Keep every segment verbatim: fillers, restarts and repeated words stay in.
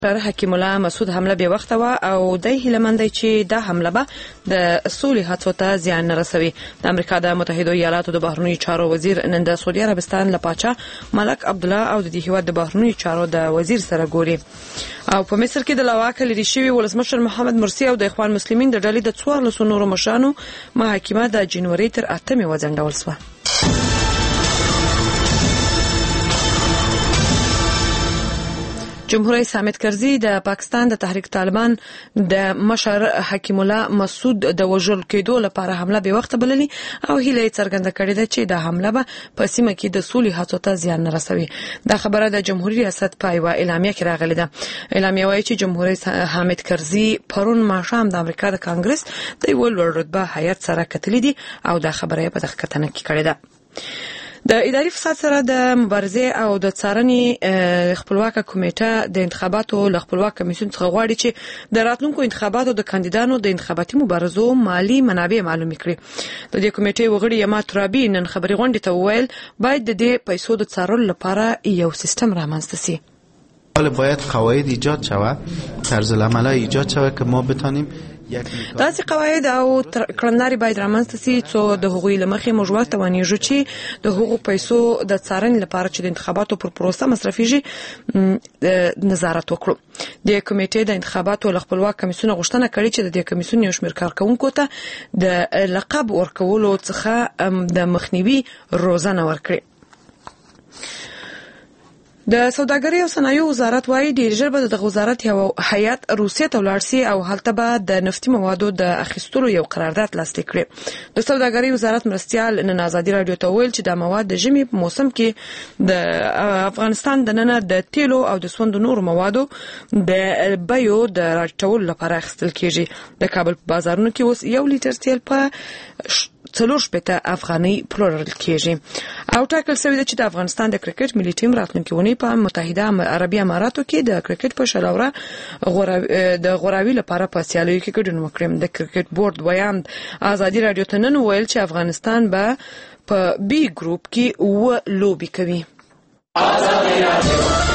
پر حکیم الله مسعود حمله به وخت و او د هیلمند چې دا حمله به د سولې هڅو ته زیان نه رسوي. د امریکا د متحده ایالاتو د بهرنیو چارو وزیر نن د سعودي عربستان لپاره ملک عبدالله او د هیواد د بهرنیو چارو د وزیر سره ګوري. او په مصر کې د لواکه لري شوی ولسمشر محمد مرسی او د اخوان مسلمین د ډلې د څوارلسو نورو مشرانو محاکمه د جنوري تر اتمې وځنډول شوه. جمهور رئیس حامد کرزي د پاکستان د تحریک طالبان د مشر حکیم الله مسعود د وژل کېدو لپاره حمله به وخت بللی او هیله څرګنده کړې ده چې د حمله به په سیمه کې د سولې هڅو ته زیان نه رسوي. دا خبره د جمهوریت ریاست په یو اعلامیه کې راغلې ده. اعلامیه وايي چې جمهور رئیس حامد کرزي پرون ماښام د امریکا د کانګرس د یو لوړ رتبه هیئت سره کتلې دي او دا خبره په دغه کتنه کې کړې ده. د اداري فساد سره د مبارزې او د څارنې خپلواکه کمیټه د انتخاباتو ل خپلواک کمیسیون څخه غواړي چې د راتلونکو انتخاباتو د کاندیدانو د انتخاباتي مبارزو مالی منابع معلوم کړي. د دې کمیټې وغړي یما ترابي نن خبري غونډه ته وویل باید د دې پیسو د څارلو لپاره یو سیستم رامنځته شي. باید قواعد ایجاد شود، طرز العمل ایجاد شود که ما بتانیم داسې قواعد او کړنلارې باید رامنځته شي چې د هغوی لمخې موږ ورته ونیږو چې د هغو پیسو د څارنې لپاره چې د انتخاباتو پر پروسه مصرفيږي نظارت وکړو. د کمیټې د انتخاباتو خپلواک کمیسیون غوښتنه کړې چې د دې کمیسیون یو شمېر کارکونکو ته د لقب ورکولو څخه د مخنیوي روزنه ورکړي. د سوداګرۍ او صنایعو وزارت وايي ډیر ژر به د وزارت یو هیئت روسیې ته ولاړ شي او هلته به د نفتي موادو د اخیستلو یو قرارداد لاسلیک کړي. د سوداګرۍ وزارت مرستیال نن آزادي رادیو ته ویل چې د مواد د ژمي په موسم کې د افغانستان د نن د تیلو او د سوند نور موادو د بیو د راټولولو لپاره اخیستل کیږي. د کابل په بازارونو کې اوس یو لیټر تیل په څلور شپږ افغانۍ پلورل کیږي. او ټاکل شوی دی چې د افغانستان د کرکټ ملي ټیم راتلونکي ونې په متحده عربي اماراتو کې د کرکټ په شلوره د غوراوي لپاره په سیالیو کې ګډون وکړي. د کرکټ بورډ ویاند آزادي رادیو ته نن ویل چې افغانستان به په بي ګروپ کې و لوبي کوي. آزادي رادیو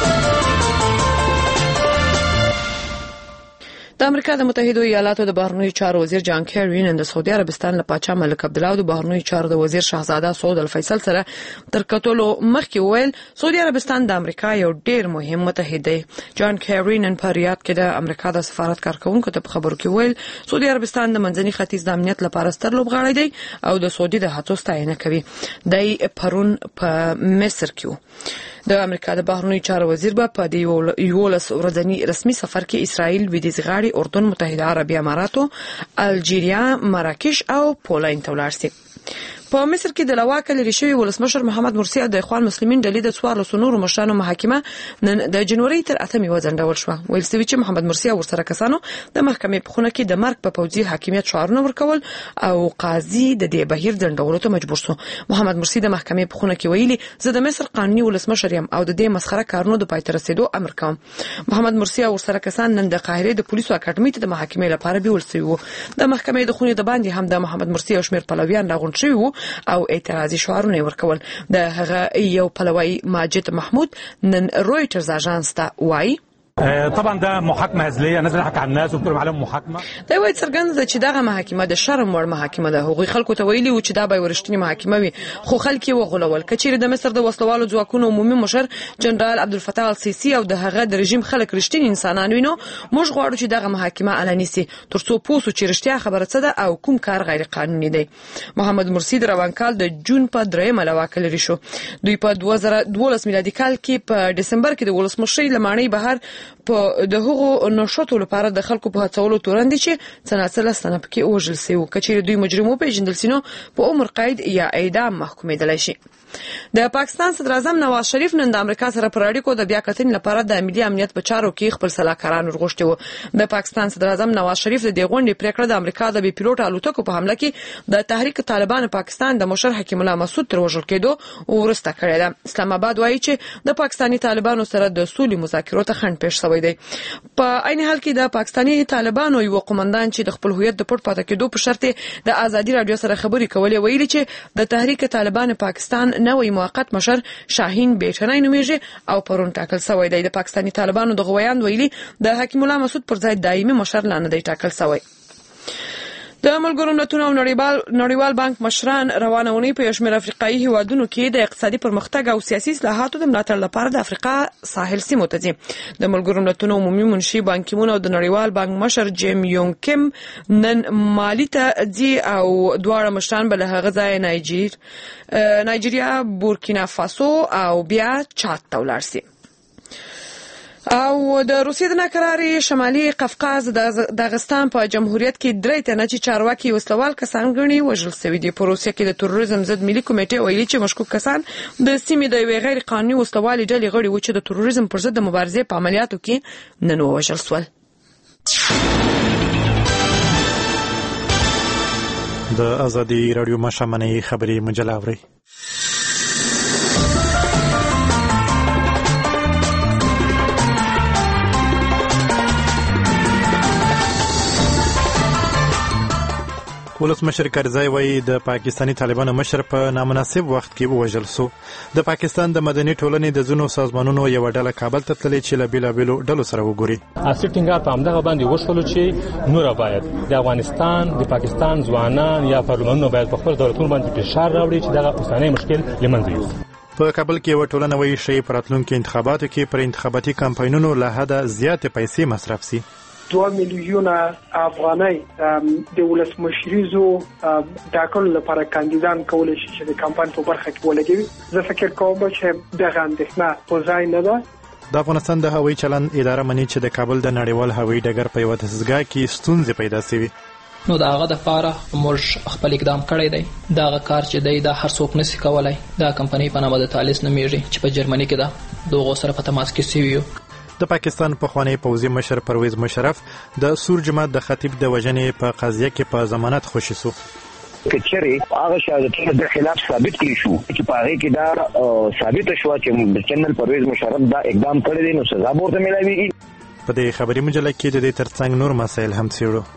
د امریکا د متحده ایالاتو د بهرنیو چارو وزیر جان کیری نن د سعودي عربستان له پاچا ملک عبدالله او د بهرنیو چارو د وزیر شاهزاده سعود الفیصل سره تر کتلو مخکې ویل سعودي عربستان د امریکا یو ډیر مهم متحد دی. جان کیری نن په ریاض کې د امریکا د سفارت کارکونکو ته په خبرو کې ویل سعودي عربستان د منځني ختیځ د امنیت لپاره ستر لوبغاړی دی او د سعودي د هڅو ستاینه کوي. دی پرون په مصر کې د امریکا د بهرنیو چارو وزیر به په یولس ورځنی رسمي سفر کې اسرائیل، لویدیځ غاړي، اردن، متحده عربي اماراتو، الجیریا، مراکش او پولند ته ولاړ شي. په مصر کې د لواکه لري شوی ولسمشر محمد مرسی او د اخوان مسلمین ډلې د څوارلسو نورو مشرانو محاکمه نن د جنوري تر اتمې وځنډول شوه. ویل شوی چې محمد مرسی او ورسره کسانو د محکمې په خونه کې د مرګ په پوځي حاکمیت شعارونه ورکول او قاضي د دې بهیر ځنډولو ته مجبور شو. محمد مرسی د محکمې په خونه کې ویلي زه د مصر قانوني ولسمشر یم او د دې مسخره کارونو د پای ته رسیدو امر کوم. محمد مرسی او ورسره کسان نن د قاهره د پولیسو اکاډمي ته د محاکمې لپاره بیول شوی وو. د محکمې د خونې د باندې هم د محمد مرسی او شمیر پلویان راغونډ شوی وو او اعتراضي شعارونه ورکول. د هغه یو پلوی ماجد محمود نن رويترز اژانس ته وایي طبعا ده محاكمه هزليه نازل حق على الناس وبتقول عليهم محاكمه. دا وایي څرګنده چې دغه محاکمه د شرم وړ محاکمه ده. هغوی خلکو ته ویلي و چې دا به ورشتنی محاکمه وي خو خلک یې وغولول. کچېره د مصر د وسلوالو ځواکونو عمومي مشر جنرال عبدالفتاح السیسی او د هغه د رژیم خلک رښتینی انسانان وینو موږ غواړو چې دغه محاکمه علني سي ترڅو پوسو چې رښتیا خبره څه ده او کوم کار غیر قانوني دی. محمد مرسی د روان کال د جون په درېمه لواکه لري شو. دوی په دوه زره دولس میلادي کال کې په دسمبر کې د ولسمشرۍ لمانې بهر په د هغو نشټو لپاره د خلکو په هڅولو تورندې چې څنګه سنه پکې وژل سي او کچېره دوی مجرمو پیژندل سينو په عمر قید یا اعدام محکومېدل شي. د پاکستان صدر اعظم نواز شریف نن د امریکا سره پر اړیکو د بیا کتنې لپاره د ملي امنیت په چارو کې خپل صلاحکاران ورغوښتي وو. د پاکستان صدر اعظم نواز شریف د دې غونډې پریکړه د امریکا د بي پیلوټ الوتکو په حمله کې د تحریک طالبان پاکستان د مشر حکیم الله مسعود تر وژل کېدو ورسته کړې ده. اسلام آباد وایي چې د پاکستاني طالبانو سره د سولې مذاکرو ته خنډ پېښ شوی دی. په عین حال کې د پاکستاني طالبانو یو قومندان چې د خپل هویت د پټ پاتې کېدو په شرط د ازادي رادیو سره خبرې کولې ویلي چې د تحریک طالبان پاکستان نوې موقت مشر شاهین بیټنای نومیږي او پرون ټاکل شوی دی. د پاکستاني طالبانو د غویان ویلي د حکیم الله مسعود پر ځای دایمي مشر لا نه دی ټاکل شوی. د ملګرو ملتونو او نړیوال نړیوال بانک مشران روانه ونی په شمېر افریقایي هیوادونو کې د اقتصادي پرمختګ او سیاسي اصلاحاتو د ملاتړ لپاره د افریقا ساحل سیمو ته ځي. د ملګرو ملتونو عمومي منشي بان کی مون او د نړیوال بانک مشر جیم یونګ کیم نن مالی ته ځي او دواړه مشران بل هغه ځای نایجیر نایجیریا بورکینا فاسو او بیا چاد ته ولاړ شي. او د روسیې د ناکراري شمالي قفقاز د داغستان په جمهوریت کې درې تنه چې چارواکي وسلوال کسان ګڼي وژل شوي دي. په روسیې کې د تروریزم ضد ملي کمیټې ویلي چې مشکوک کسان د سیمې د یوې غیر قانوني وسلوالې ډلې غړي وو چې د تروریزم پر ضد د مبارزې په عملیاتو کې نن ووژل شول. د ازادي رادیو مشامنې خبري مجله اوري. ولسمشر کرزی وایي د پاکستاني طالبانو مشر په نامناسب وخت کې ووژل شو. د پاکستان د مدني ټولنې د ځینو سازمانونو یو ډله کابل ته تللې چې له بېلابېلو ډلو سره وګوري. اصلي ټینګار په همدغه باندې وشولو چې نور باید د افغانستان د پاکستان ځوانان یا پارلمانونه باید په خپل دولتونو باندې فشار راوړي چې دغه اوسنی مشکل له منځه یوسي. په کابل کې یو ټولنه وایي چې په راتلونکي انتخاباتو کې پر انتخاباتي کمپاینونو له حده زیاتې پیسې مصرف شي. دوه میلیونه افغانۍ د ولسمشریزو ټاکلو لپاره کاندیدان کولی شي چې د کمپاین په برخه کې ولګوي. زه فکر کوم چې دغه اندېښنه په ځای نه ده. د افغانستان د هوایي چلند اداره مني چې د کابل د نړیوال هوایي ډګر په یوه دستګاه کې ستونزې پیدا شوي. نو دا هغه د پاره موږ خپل اقدام کړی دی. دا هغه کار چې دی دا هر څوک نشي کولای. دا کمپنۍ په نامه د تالیس نومیږي چې په جرمني کې ده. دغه سره په تماس کې سوي یو. د پاکستان پخوانی پوځي مشر پرویز مشرف د سور جماعت د خطیب د وژنې په قضیه کې په ضمانت خوشی شو. کچري هغه شاهدانو د خلاف ثابت کړي شو چې په هغه کې دا ثابت شو چې د جنرال پرویز مشرف دا اقدام کړی دی نو سزا ورته ملایوي. په دې خبري مجله کې د دې ترڅنګ نور مسایل هم څېړو.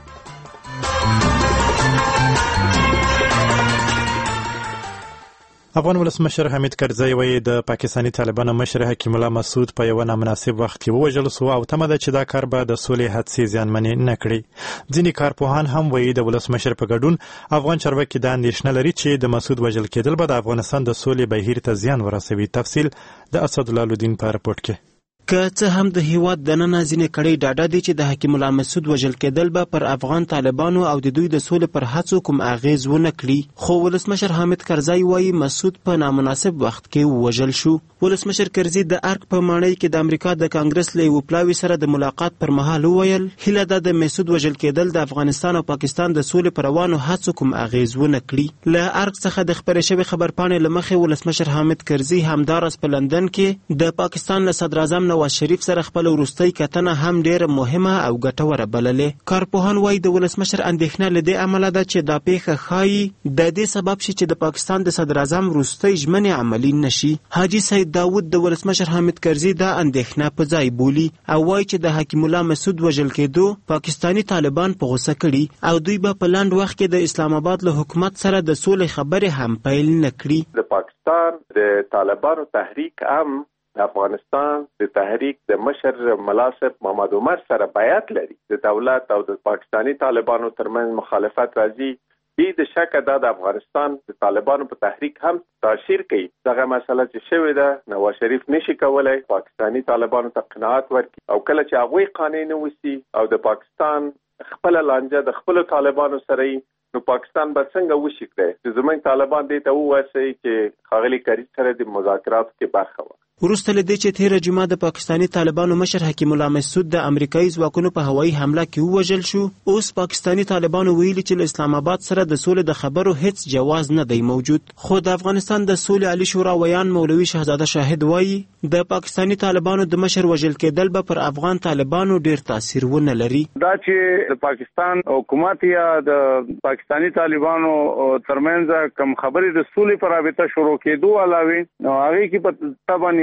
افغان ولسمشر حمید کرزی وایي د پاکستاني طالبانو مشر حکیم الله مسعود په یو نامناسب وخت کې ووژل شو او تمه ده چې دا کار به د سولې حادثې زیانمنې نه کړي. ځینې کارپوهان هم وایي د ولسمشر په ګډون افغان چارواکي دا اندېښنه لري چې د مسعود وژل کېدل به د افغانستان د سولې بهیر ته زیان ورسوي. تفصیل د اسدالله الدین په رپورټ کې. که څه هم د هیواد دننه ځینې کړۍ ډاډه دي چې د حکیم الله مسعود وژل کېدل به پر افغان طالبانو او د دوی د سولې پر هڅو کوم اغیز ونه کړي، خو ولسمشر حامد کرزی وایي مسعود په نامناسب وخت کې ووژل شو. ولسمشر کرزی د ارګ په ماڼۍ کې د امریکا د کانګرس له یو پلاوي سره د ملاقات پر مهال وویل هیله ده د مسعود وژل کېدل د افغانستان او پاکستان د سولې پر روانو هڅو کوم اغیز ونه کړي. له ارګ څخه د خبرې شوې خبرپاڼې له مخې ولسمشر حامد کرزی همداراز په لندن کې د پاکستان له صدر اعظم نواز شریف سره خپل وروستۍ کتنه هم ډېره مهمه او ګټوره بللې. کارپوهان وایي د ولسمشر اندېښنه له دې امله ده چې دا پیښه ښایي د دې سبب شي چې د پاکستان د صدر اعظم وروستۍ ژمنې عملي نشي. حاجي سید داود د ولسمشر حامد کرزي دا اندېښنه په ځای بولي او وایي چې د حکیم الله مسعود وژل کېدو پاکستاني طالبان په غوسه کړي او دوی به په لنډ وخت کې د اسلام آباد له حکومت سره د سولې خبرې هم پیل نه کړي. د پاکستان د طالبانو تحریک هم د افغانستان د تحریک د مشر ملاسب محمد عمر سره بیعت لري. د دولت او د پاکستاني طالبانو ترمنځ مخالفت راځي. دې د شکه د افغانستان د طالبانو په تحریک هم تاثیر کوي. دغه مسله چې شوې ده نواز شریف نشي کولای پاکستاني طالبانو ته قناعت ورکړي او کله چې هغوی قانع نه وسی او د پاکستان خپل لانجه د خپل طالبانو سره نو پاکستان به څنګه وشي کړي چې زموږ طالبان دې ته ووایي چې ښاغلي کرزي سره د مذاکراتو کې برخه واخلي. وروسته له دې چې تېره جمعه د پاکستاني طالبانو مشر حکیم الله مسعود د امریکایي ځواکونو په هوایي حمله کې ووژل شو، اوس پاکستاني طالبانو ویلي چې له اسلام آباد سره د سولې د خبرو هیڅ جواز نه دی موجود. خو د افغانستان د سولې عالی شورا ویان مولوي شهزاده شاهد وایي د پاکستاني طالبانو د مشر وژل کېدل به پر افغان طالبانو ډیر تاثیر ونه لري. دا چې د پاکستان حکومت یا د پاکستاني طالبانو ترمنځ کوم خبرې د سولې پر رابطه شروع کېدو علاوه نو هغه کې په تبن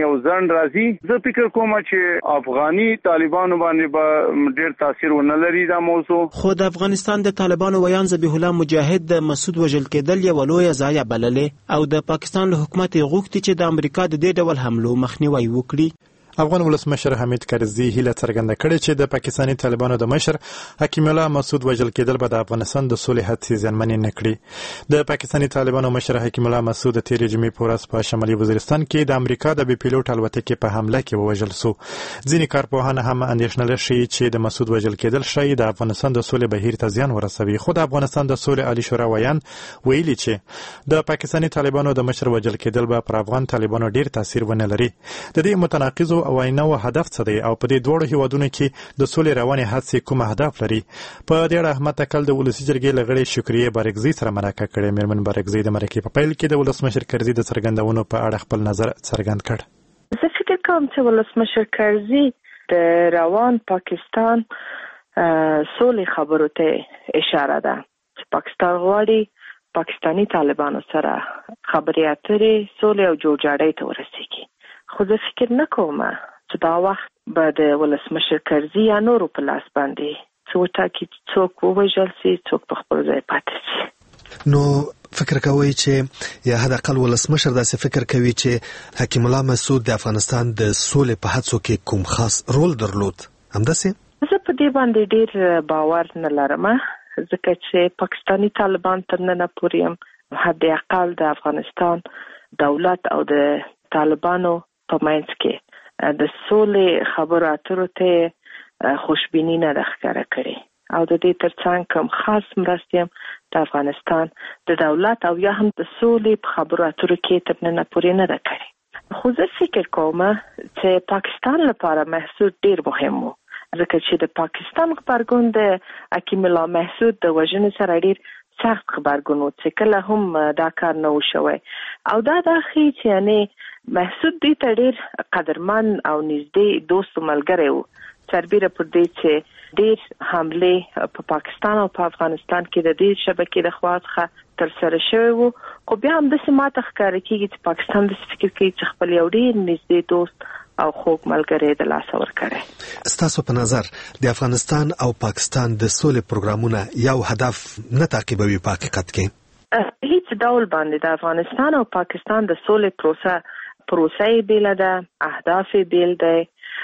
یو ځند راځي. زه فکر کوم چې افغاني طالبانو باندې به ډېر تاثیر ونه لري دا موضوع. خو د افغانستان د طالبانو ویان ذبیح الله مجاهد د مسعود وژل کېدل یو لویه ضایعه بللې او د پاکستان له حکومت غوښتي چې د امریکا د دې ډول حملو مخنیوی وکړي. افغان ولسمشر حمید کرزي هیله څرګنده کړې چې د پاکستاني طالبانو د مشر حکیم الله مسعود وژل کېدل به د افغانستان د سولې هڅې زیانمنې نه کړي. د پاکستاني طالبانو مشر حکیم الله مسعود د تېرې جمعې په ورځ په شمالي وزیرستان کې د امریکا د بې پیلوټ الوتکې په حمله کې ووژل سو. ځینې کارپوهان هم اندېښنه لري چې د مسعود وژل کېدل شاید د افغانستان د سولې بهیر ته زیان ورسوي. خو د افغانستان د سولې عالی شورا ویان ویلي چې د پاکستاني طالبانو د مشر وژل کېدل به پر افغان طالبانو ډیر تاثیر ونه لري. د دې متناقضو اوینو هدف څه دی او په دې دوړو هیوادونو کې د سولې روانې هڅې کوم اهداف لري؟ په دې اړه احمد تکل د ولسی جرګې لغړې شکریه بارګزی سره مرکه کړې. میرمن بارګزی د مرکې په پیل کې د ولسمشر کرزي د څرګندونو په اړه خپل نظر څرګند کړ. زه فکر کوم چې ولسمشر کرزي د روان پاکستان سولې خبرو ته اشاره ده چې پاکستان غواړي پاکستانی طالبانو سره خبرې اترې سولې او جوړجاړی ته ورسیږي. خو زه فکر نه کوم چې دا وخت به د ولسمشر کرزي یا نورو په لاس باندې څه وټاکي چې څوک ووژل سي څوک په خپل ځای پاتې سي. نو فکر کوي چې یا حد اقل ولسمشر داسې فکر کوي چې حکیم الله مسعود د افغانستان د سولې په هڅو کې کوم خاص رول درلود همداسې؟ زه په دې باندې ډېر باور نه لرم ځکه چې پاکستانی طالبان تر ننه پورې هم حد اقل د افغانستان دولت او د طالبانو په منځ کې د سولې خبرو اترو ته خوشبیني نه ښکاره کړې او د دې ترڅنګ کوم خاص مرستې هم د افغانستان د دولت او یا هم د سولې په خبرو اترو کې تر ننه پورې نه ده کړې. خو زه فکر کوم چې پاکستان لپاره مسعود ډېر مهم و ځکه چې د پاکستان خبرګون د حکیم الله مسعود د وژنې سره ډېر سخت خبرګون و چې کله هم دا کار نه و شوی او دا دا ښیي چې یعنې مسعود دې ته ډېر قدرمن او نږدې دوست و ملګری و سربیره پر دې چې ډېر حملې په پاکستان او په افغانستان کې د دې شبکې د خوا څخه ترسره شوی و. خو بیا هم داسې ماته ښکاره کېږي چې پاکستان داسې فکر کوي چې خپل یو ډېر نږدې دوست او خوږ ملګری د لاسه ورکړی. ستاسو په نظر د افغانستان او پاکستان د سولې پروګرامونه یو هدف نه تعقیبوي په حقیقت کې؟ هیڅ ډول باندې د افغانستان او پاکستان د سولې پروسه پروسه یې بیل ده، اهداف یې بیل دی،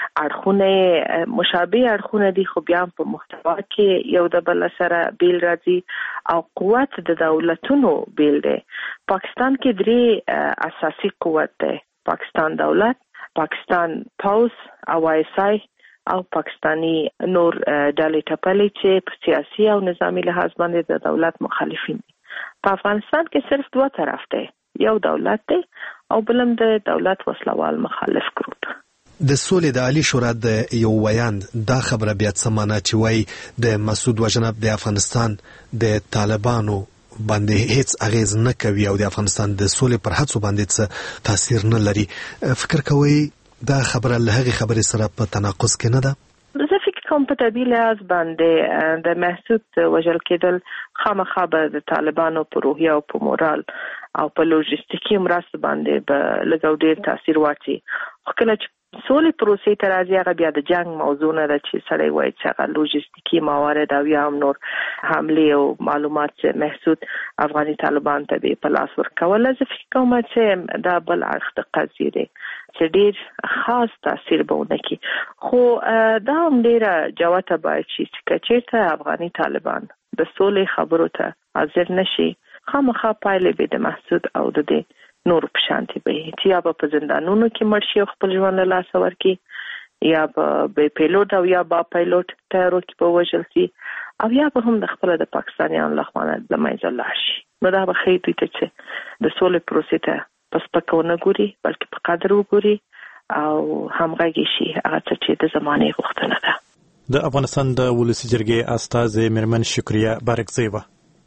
اړخونه مشابه اړخونه دي خو بیا په محتوا کې یو د بل سره بیل راځي او قوت د دولتونو بیل دی. پاکستان کې درې اساسي قوت دی: پاکستان دولت، پاکستان پوز او آی اس آی او پاکستانی نور ډلې ټپلې چې په سیاسي او نظامی لحاظ باندې د دولت مخالفین دي. په افغانستان کې صرف دوه طرف دی، یو دولت دی او بلم د دولت وسلوال مخالف ګروپ. د سولې د عالی شورا د یو ویان دا خبره بیا څه معنا چې وایي د مسعود وژنه د افغانستان د طالبانو باندې هیڅ اغیز نه کوي او د افغانستان د سولې پر هڅو باندې څه تاثیر نه لري. فکر کوي دا خبره له هغې خبرې سره په تناقض کې نه ده؟ زه فکر کوم په طبیعي لحاظ باندې د مسعود وژل کېدل خامخا به د طالبانو په روحیه او په مورال او په لوجستیکي مرسته باندې به لږ او ډېر تاثیر واچي. خو کله چې سولې پروسې ته راځي هغه بیا د جنګ موضوع نه ده چې سړی وایي چې هغه لوجستیکي موارد او یا هم نور حملې او معلومات چې محسود افغاني طالبان ته به په لاس ورکوله. زه فکر کوم چې دا بل اړخ د قضیې دی چې ډېر خاص تاثیر به ونه کړي. خو دا هم ډېره جوته باید شي چې که چېرته افغاني طالبان د سولې خبرو ته حاضر نشي خامخا پایلې به د محسود او د دې نور په شانتي به چې یا به په زندانونو کې مړ شي او خپل ژوند له لاسه ورکړي یا به بې پیلوټ او یا با پیلوټ ټایرو کې به وژل شي او یا به هم د خپله د پاکستانیانو له خوا نه له منځه لاړ شي. نو دا به ښیي دوی ته چې د سولې پروسې ته په سپکه ونه ګوري بلکې په قدر وګوري او همغږي شي هغه څه چې د زمانې غوښتنه ده. د افغانستان د ولسي جرګې استازې میرمن شکریه بارګزی وه.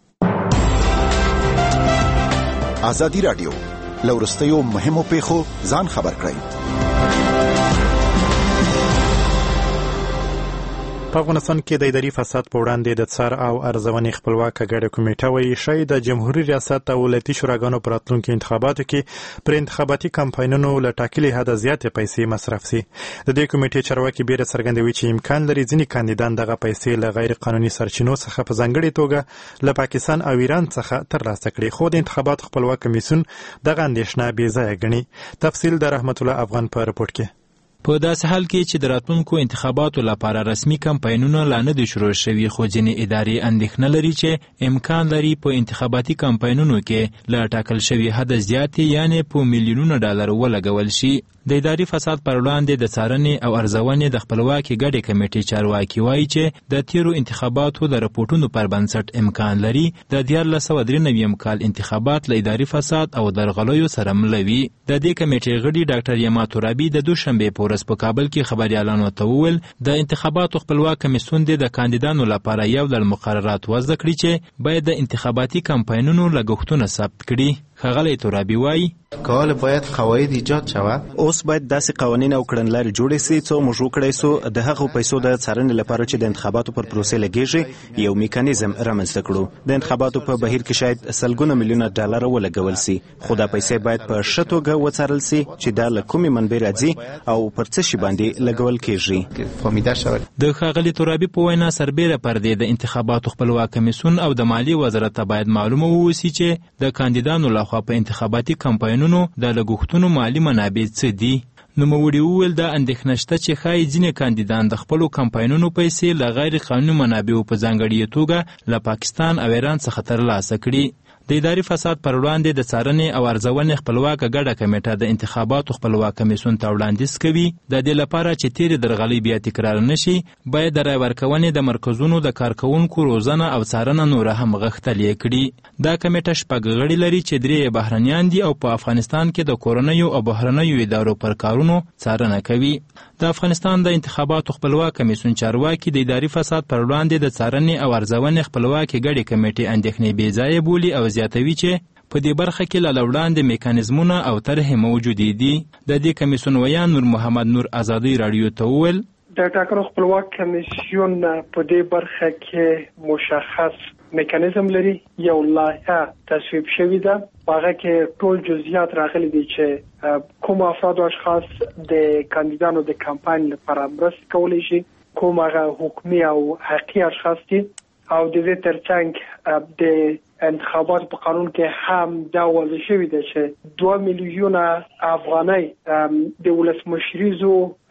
ازادي راډیو لورستیو مهمو پیښو ځان خبر کړئ. په افغانستان کې د اداري فساد په وړاندې د څار او ارزونې خپلواکه ګډه کمیټه وایي شاید د جمهوریت ریاست او ولایتي شوراګانو په راتلونکي انتخاباتو کې پر انتخاباتي کمپاینونو له ټاکلي حده زیاتې پیسې مصرف سي. د دې کمیټې چارواکي بیره څرګندوي چې امکان لري ځینې کاندیدان دغه پیسې له غیر قانوني سرچینو څخه په ځانګړې توګه له پاکستان او ایران څخه ترلاسه کړي، خو د انتخاباتو خپلواک کمیسیون دغه اندېښنه بې ځایه ګڼي. تفصیل د رحمت الله افغان په رپورټ کې. په داسې حال کې چې د راتلونکو انتخاباتو لپاره رسمي کمپاینونه لا نه دي شروع شوي، خو ځینې ادارې اندېښنه لري چې امکان لري په انتخاباتي کمپاینونو کې له ټاکل شوي حد زیاتې یعنې په میلیونونو ډالر ولګول شي. د اداري فساد پر وړاندې د څارنې او ارزونې د خپلواکي ګډې کمیټې چارواکي وایي چې د تیرو انتخاباتو د رپورټونو پر بنسټ امکان لري د دیارلس سوه درې نوي کال انتخابات له اداري فساد او درغلیو سره مله وي. د دې کمیټې غړي ډاکټر یما ترابي د دوشنبې په ورځ په کابل کې خبريالانو ته وویل د انتخاباتو خپلواک کمیسیون د کاندیدانو لپاره یو ډول مقررات وضع کړي چې باید د انتخاباتي کمپاینونو لګښتونه ثبت کړي. ښاغلی ترابي وایي کال باید قواعد ایجاد شود. اوس باید داسې قوانین او کړنلارې جوړې سي څو موږ وکړی سو د هغو پیسو د څارنې لپاره چې د انتخاباتو پر پروسې لګیږي یو میکانیزم رامنځته کړو. د انتخاباتو په بهیر کې شاید سلګونه میلیونه ډالر ولګول سي، خو دا پیسې باید په ښه توګه وڅارل سي چې دا له کومې منبع راځي او پر څه شي باندې لګول کیږي. د ښاغلي ترابي په وینا سربیره پر دې د انتخاباتو خپلواک کمیسیون او د مالیې وزارت ته باید معلومه ووسی چې د کاندیدانو لخوا په انتخاباتي کمپاینونو د لګښتونو مالی منابع څه دي. نوموړي وویل دا اندېښنه شته چې ښایي ځینې کاندیدان د خپلو کمپاینونو پیسې له غیر قانوني منابعو په ځانګړې توګه له پاکستان او ایران څخه ترلاسه کړي. د اداري فساد پر وړاندې د څارنې او ارزونې خپلواکه ګډه کمیټه د انتخاباتو خپلواک کمیسیون ته وړاندیز کوي د دې لپاره چې تیرې درغلۍ بیا تکرار نشي باید د رای ورکونې د مرکزونو د کارکوونکو روزنه او څارنه نوره هم غښتلې کړي. دا کمیټه شپږ غړي لري چې درې بهرنیان دي او په افغانستان کې د کورنیو او بهرنیو ادارو پر کارونو څارنه کوي. د افغانستان د انتخاباتو خپلواک کمیسیون چارواکي د اداري فساد پر وړاندې د څارنې او ارزونې خپلواکي ګډې کمیټې اندېښنې بې ځایه بولي او زیاتوي چې په دې برخه کې له وړاندې میکانیزمونه او طرحې موجودې دي. د دې کمیسیون ویان نور محمد نور آزادۍ راډیو ته وویل د ټاکنو خپلواک کمیسیون په دې برخه کې مشخص میکانیزم لري، یو لایحه تصویب شوې ده، هغه کې ټول جزئیات راغلي دي چې کوم افراد او اشخاص د کاندیدانو د کمپاین لپاره مرسته کولی شي، کوم هغه حکومي او حقیقي اشخاص دي او د دې ترڅنګ د انتخابات په قانون کې هم دا وضع شوی دی چې دوه میلیونه افغانۍ د ولسمشریزو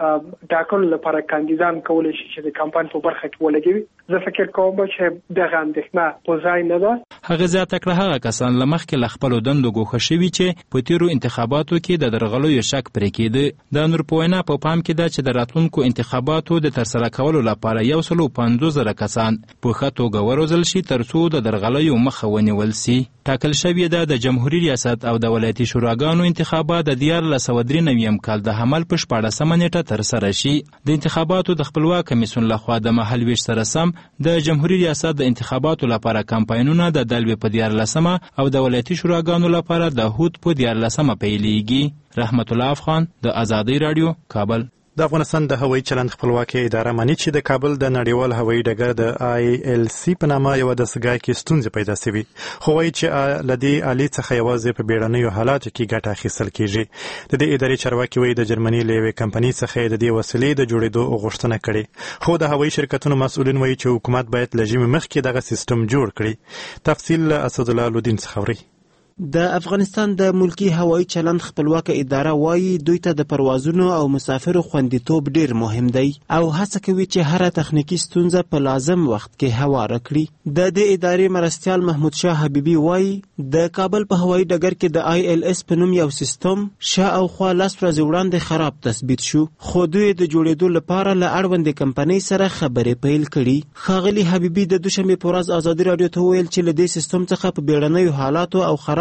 ټاکنو لپاره کاندیدان کولی شي چې د کمپاین په برخه کې ولګوي. زه فکر کوم چې دغه اندېښنه په ځای نه ده. هغه زیاته کړه هغه کسان له مخکې له خپلو دندو ګوښه شوي چې په تیرو انتخاباتو کې د درغلیو شک پرې کېده. د نور په وینا په پام کې ده چې د راتلونکو انتخاباتو د ترسره کولو لپاره یو سل او پنځوس زره کسان په ښه توګه وروزل شي تر څو د درغلیو مخه ونیول سي. ټاکل شوې ده د جمهوریت ریاست او د ولایتي شوراګانو انتخابات د دیارلس سوه درې نوي کال د حمل په شپاړسمه نیټه ترسره شي. د انتخاباتو د خپلواک کمیسیون لخوا د مهال ویش سره سم د جمهوریت ریاست د انتخاباتو لپاره کمپاینونه د دلوي په دیارلسمه او د ولایتي شوراګانو لپاره د هود په دیارلسمه پیلېږي. رحمت الله افغان د آزادۍ راډیو کابل. د افغانستان د هوایي چلند خپلواکي اداره مانی چې د کابل د نړیوال هوایي ډګر د آی ایل سی په نامه یو دستګاه کې ستونزې پیدا شوي، خو وایي چې له دې آلې څخه یوازې په بیړنیو حالاتو کې ګټه اخیستل کیږي. د دې ادارې چارواکي وایي د جرمني له یوې کمپنۍ څخه د دې وسیلې د جوړېدو غوښتنه کړې، خو د هوایي شرکتونو مسؤلین وایي چې حکومت باید له ژمي مخکې دغه سیستم جوړ کړي. تفصیل له اسدالله لودین څخه اورئ. د افغانستان د ملکی هوایي چلند خپلواکه اداره وایي دوی ته د پروازونو او مسافرو خوندیتوب ډیر مهم دی او هڅه کوي چې هر تخنیکی ستونزه په لازم وخت کې هواره کړي. د دې ادارې مرستیال محمود شاه حبیبي وایي د کابل په هوایي ډګر کې د آی ایل اس په نوم یو سیستم شا او خوا لاس ورځې وړاندې خراب تثبیت شو، خو دوی د جوړېدو لپاره له اړوندې کمپنۍ سره خبرې پیل کړي. ښاغلي حبیبي د دوشنبې په ورځ ازادي راډیو ته وویل چې له دې سیستم څخه په بیړنیو حالاتو او خراب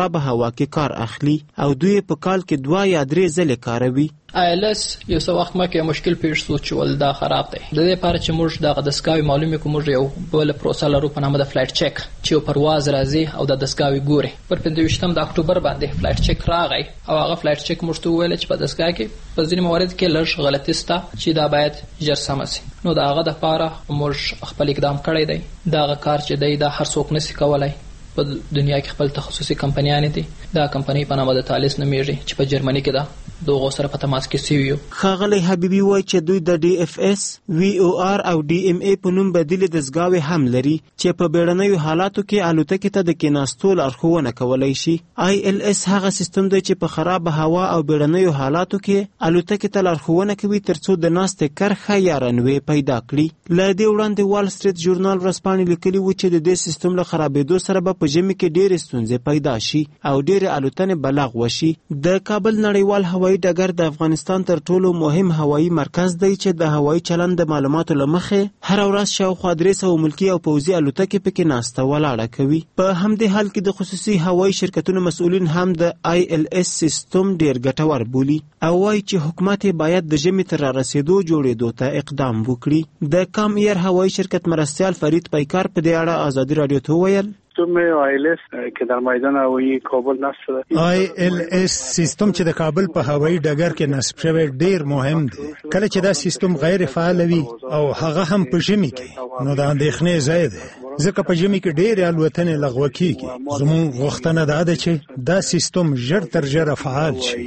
خراب هوا کې کار اخلي او دوی په کال کې دوه یا درې ځلې کاروي. آی ایل اس یو څه وخت مکه مشکل پیښ شو چې ول دا خراب دی. د دې لپاره چې موږ د دستګاوي معلومه کوم موږ یو بل پروسه لرو په نامه د فلایټ چک چې یو پرواز راځي او د دستګاوي ګوري. پر پنځه د اکتوبر باندې فلایټ چک راغی او هغه فلایټ چک موږ ته ویل چې په دستګاه کې په ځینې موارد کې لږ غلطي سته چې دا باید ژر سم شي. نو دا هغه د لپاره موږ خپل اقدام کړی دی. دا هغه کار چې دی دا هر څوک نشي کولای. په دنیا کې خپل تخصصي کمپنیان دي. دا کمپنی په نامه د تالیس نومیږي چې په جرمني کې ده. دوغه سره په تماس کې سیویو. خاغلی حبیبي وایي چې دوی د ډي اف اس، وی او آر او ډي ام ای په نوم بدیل دستګاوې هم لري چې په بیړنیو حالاتو کې الوتکې ته د کېناستو لارښوونه کولی شي. آی ایل اس هغه سیستم دی چې په خراب هوا او بیړنیو حالاتو کې الوتکې ته لارښوونه کوي ترڅو د ناستې کرښه یا رنوې پیدا کړي. له دې وړاندې وال سټریټ ژورنال ورځپاڼې لیکلي وو چې د دې سیستم له خرابېدو سره به په ژمي کې ډېرې ستونزې پیدا شي او ډېرې الوتنې به لغوه شي. د کابل نړیوال هوایي ډګر د افغانستان تر ټولو مهم هوایي مرکز دی چې د هوایي چلند د معلوماتو له مخې هر ورځ شاوخوا درې سوه ملکي او پوځي الوتکې پکې ناسته ولاړه کوي. په همدې حال کې د خصوصي هوایي شرکتونو مسؤلین هم د آی ایل اس سیستم ډېر ګټور بولي او وایي چې حکومت باید د ژمي تر رارسېدو جوړېدو ته اقدام وکړي. د کام ایر هوایي شرکت مرستیال فرید پیکار په دې اړه آزادي رادیو ته وویل سیستم آی ایل اس که در میدان هوایی کابل نصب شده. آی ایل اس سیستم چې د کابل په هوایي ډګر کې نصب شوی ډیر مهم دی. کله چې دا سیستم غیر فعال وي او هغه هم په ژمي کې نو د اندېښنې ځای دی ځکه په ژمي کې ډېرې الوتنې لغوه کېږي. زموږ غوښتنه دا ده چې دا سیستم ژر تر ژره فعال شي.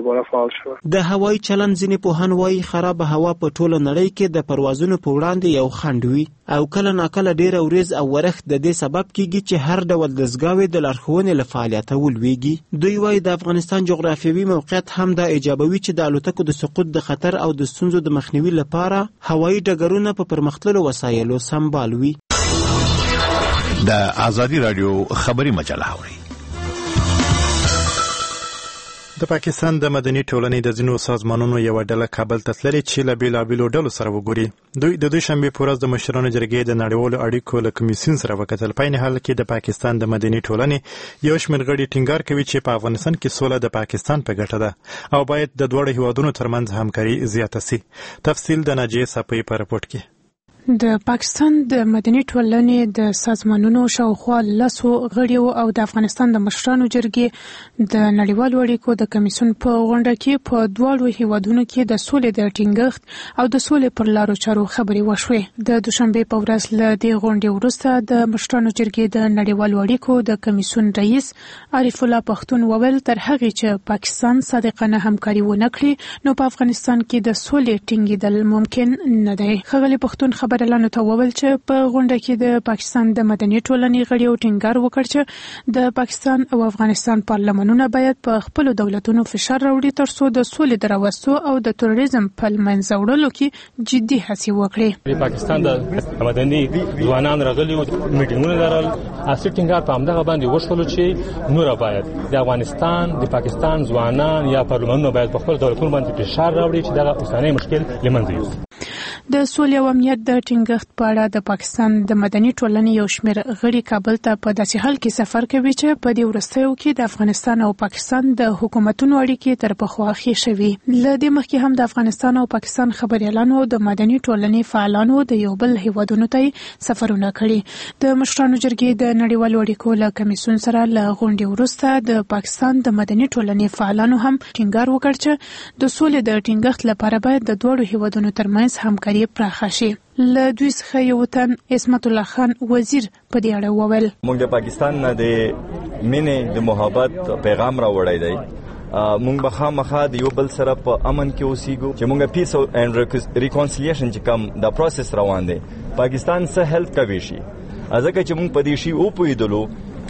د هوایي چلند ځینې پوهان وایي خراب هوا په ټوله نړۍ کې د پروازونو په وړاندې یو خنډ وي او کله ناکله ډېره ورځ او ورښت د دې سبب کېږي چې هر ډول دستګاوې د لارښوونې له فعالیته ولویږي. دوی وایي د افغانستان جغرافیوي موقعیت هم دا ایجابوي چې د الوتکو د سقوط د خطر او د ستونزو د مخنیوي لپاره هوایي ډګرونه په پرمختللو وسایلو سمبال وي. د آزادي رادیو خبري مجله اوري. د پاکستان د مدني ټولنې د ځینو سازمانونو یو ډله کابل ته تللې چې له بېلابېلو ډلو سره وګوري. دوی د دوشنبې په ورځ د مشرانو جرګې د نړیوالو اړیکو له کمیسیون سره وکتل. په عین حال کې د پاکستان د مدني ټولنې یو شمېر غړي ټینګار کوي چې په افغانستان کې سوله د پاکستان په ګټه ده او باید د دواړو هیوادونو ترمنځ همکاري زیاته سي. تفصیل د ناجیې ساپۍ په رپورټ کې. د پاکستان د مدني ټولنې د سازمانونو شاوخوا لسو غړیو او د افغانستان د مشرانو جرګې د نړیوالو اړیکو د کمیسیون په غونډه کې په دواړو هیوادونو کې د سولې د ټینګښت او د سولې پر لارو چارو خبرې وشوې. د دوشنبې په ورځ له دې غونډې وروسته د مشرانو جرګې د نړیوالو اړیکو د کمیسیون رئیس عارف الله پښتون وویل تر هغې چې پاکستان صادقانه همکاري ونه کړي نو په افغانستان کې د سولې ټینګېدل ممکن نه دی. ښاغلي پښتون خبر اعلان ته وویل چې په غونډه کې د پاکستان د مدني ټولنې غړیو ټینګار وکړ چې د پاکستان او افغانستان پارلمانونه باید په خپل دولتونو فشار راوړي ترڅو د سولې د راوستو او د تروریزم په منځ وړلو کې جدي هڅې وکړي. د پاکستان د مدني ځوانان راغلي میټینګونه لرل اصلي ټینګار په همدغه باندې وشول چې نور باید د افغانستان د پاکستان ځوانان یا پارلمانونه باید په خپل دولتونو باندې فشار راوړي چې دغه اوسنۍ مشکل لمنځه یوسي. د سولې او امنیت د ټینګښت په اړه د پاکستان د مدني ټولنې یو شمېر غړي کابل ته په داسې حال کې سفر کوي چې په دې وروستیو کې د افغانستان او پاکستان د حکومتونو اړیکې تر پخوا ښې شوي. له دې مخکې هم د افغانستان او پاکستان خبريالانو د مدني ټولنې فعالانو د یو بل هیوادونو ته سفرونه کړي. د مشرانو جرګې د نړیوالو اړیکو له کمیسیون سره له غونډې وروسته د پاکستان د مدني ټولنې فعالانو هم ټینګار وکړ چې د سولې د ټینګښت لپاره باید د دوړو هیوادونو ترمنځ همکاري پراخه شي. له دوی څخه یو تن عصمت الله خان وزیر په دې اړه وویل موږ د پاکستان نه د مینې د محبت پیغام راوړی دی. موږ به خامخا د یو بل سره په امن کې اوسېږو چې موږ پیس اینډ ریکونسیلیشن چې کوم دا پروسس روان دی پاکستان څه هیلپ کوي شي ځکه چې موږ په دې شي او پوهېدلو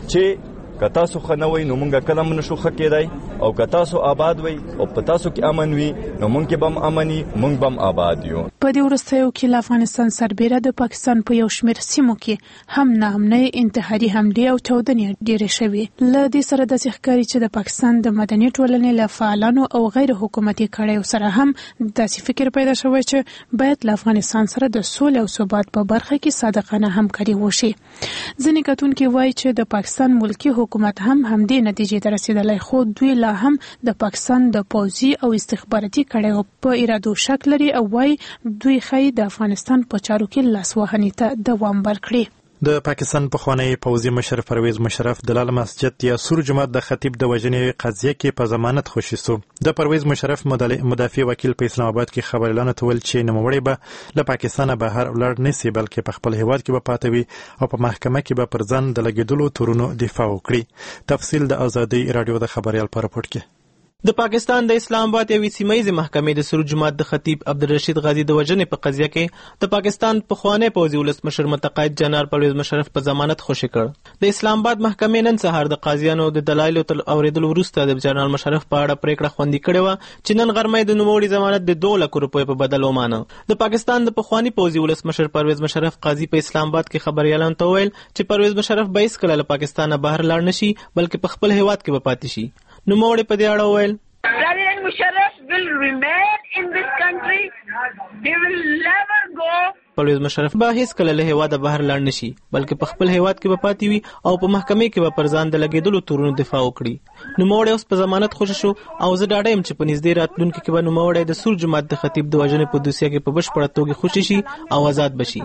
چې که تاسو ښه نه وئ نو موږ کله هم نشو ښه کېدی او که تاسو آباد وئ او په تاسو کې امن وي نو موږ کې به هم امن وي موږ به هم آباد یو. په دې وروستیو کې له افغانستان سربېره د پاکستان په یو شمېر سیمو کې هم ناامنۍ، انتحاري حملې او چاودنې ډېرې شوې. له دې سره داسې ښکاري چې د پاکستان د مدني ټولنې له فعالانو او غیر حکومتي کړیو سره هم داسې فکر پیدا شوی چې باید له افغانستان سره د سولې او ثبات په برخه کې صادقانه همکاري وشي. ځینې کتونکي وایي چې د پاکستان ملکی حکومت هم همدې نتیجې ته رسېدلی، خو دوی لا هم د پاکستان د پوځي او استخباراتي کړیو په ارادو شک لري او وایي دوی ښایي د افغانستان په چارو کې لاسوهنې ته دوام ورکړي. د پاکستان پخوانی پوځي مشر پرویز مشرف د لال مسجد یا سور جومات د خطیب د وژنې قضیه کې په ضمانت خوشي سو. د پرویز مشرف مدافع وکیل په اسلام آباد کې خبريالانو ته ویل چې نوموړی به له پاکستانه بهر ولاړ نه سي، بلکې په خپل هیواد کې به پاتې وي او په محکمه کې به پر ځان د لګیدلو تورونو دفاع وکړي. تفصیل د ازادي رادیو د خبريال په راپورټ کې. د پاکستان د اسلام آباد یوې سیمایي محکمې د سور جومات د خطیب عبدالرشید غازی د وژنې په قضیه کې د پاکستان پخوانی پوځي ولسمشر متقاعد جنرال پرویز مشرف په ضمانت خوشي کړ. د اسلام آباد محکمې نن سهار د قاضیانو د دلایلو تل اوریدلو وروسته د جنرال مشرف په اړه پریکړه خوندي کړې و چې نن غرمه د نوموړي ضمانت د دوه لک روپیو په بدل ومانه. د پاکستان د پخوانی پوځي ولسمشر پرویز مشرف قاضي په اسلام آباد کې خبريالانو ته ویل چې پرویز مشرف به هیڅ کله له پاکستانه بهر لاړ نشي، بلکې په خپل هیواد کې به پاتې شي. نوموړي په دې اړه ویل President Musharraf will remain in this country. He will never go. پرویز مشرف به هیڅ کله له هیواده بهر لاړ نشي، بلکې په خپل هیواد کې به پاتې وي او په محکمې کې به پر ځان د لګیدلو تورونو دفاع وکړي. نوموړی اوس په ضمانت خوشي شو او زه ډاډه یم چې په نږدې راتلونکي کې به نوموړی د سور جومات د خطیب د وژنې په دوسیه کې په بشپړه توګه خوشي شي او آزاد بشي.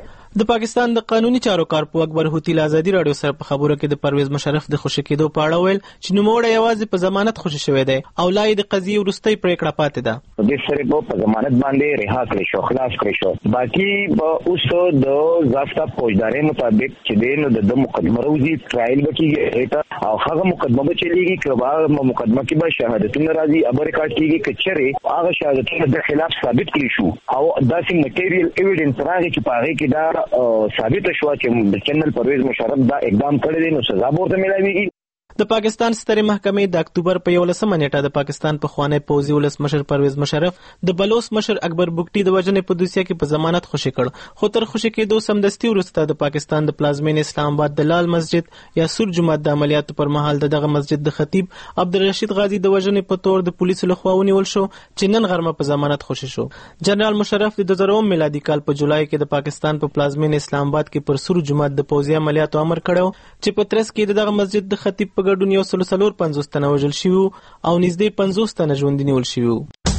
د پاکستان د قانوني چارو کارپو اکبر هوتی له ازادي رادیو سره په خبرو کې د پرویز مشرف د خوشي کېدو په اړه ویل چې نوموړی یوازې په ضمانت خوشي شوی دی او لا یې د قضیې وروستۍ پریکړه پاتې ده. د سره په ضمانت باندې رها کړی شو، خلاص کړی شو. باقي به اوس د ضابطه فوجداري مطابق چې دینو د مقدمه روزي ټرایل وکړي او هغه مقدمه به چلیږي چې هغه مقدمه کې به شهادتونه راځي، ابر ریکارډ کیږي کچره هغه شهادتونه د خلاف ثابت کړي شو او داسې مټیریل ایویډنس راغی چې په هغه کې دا ثابت شو چې جنرال پرویز مشرف دا اقدام کړی دی، نو سزا به ورته ملاويږي. د پاکستان سترې محکمې د اکتوبر په یولسمه نیټه د پاکستان پخوانی پوځي ولسمشر پرویز مشرف د بلوچ مشر اکبر بګټي د وژنې په دوسیه کې په ضمانت خوشي کړ، خو تر خوشي کېدو سمدستي وروسته د پاکستان د پلازمین اسلام آباد د لال مسجد یا سور جومات د عملیاتو پر مهال دغه مسجد د خطیب عبدالرشید غازی د وژنې په تور د پولیسو لخوا ونیول شو چې نن غرمه په ضمانت خوشي شو. جنرال مشرف د دوه زره میلادي کال په جولای کې د پاکستان په پلازمین اسلام آباد کې پر سور جومات د پوځي عملیاتو امر کړو چې په ترڅ کې دغه مسجد د خطیب په ګډون یو سل څلور پنځوس تنه وژل شوي او نږدې پنځوس تنه ژوندي نیول شوي.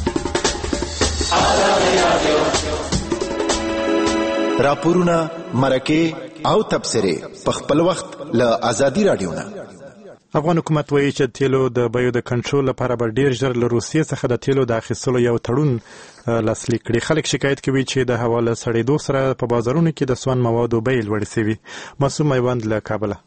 راپورونه، مرکې او تبصرې په خپل وخت له ازادي رادیو نه. افغان حکومت وایي چې تیلو د بیو د کنټرول لپاره به ډیر ژر له روسیې څخه د تیلو د اخیستلو یو تړون لاسلیک کړي. خلک شکایت کوي چې د هوا له سړېدو سره په بازارونو کې د سون موادو بیې لوړې شوي. معصوم میوند له کابله.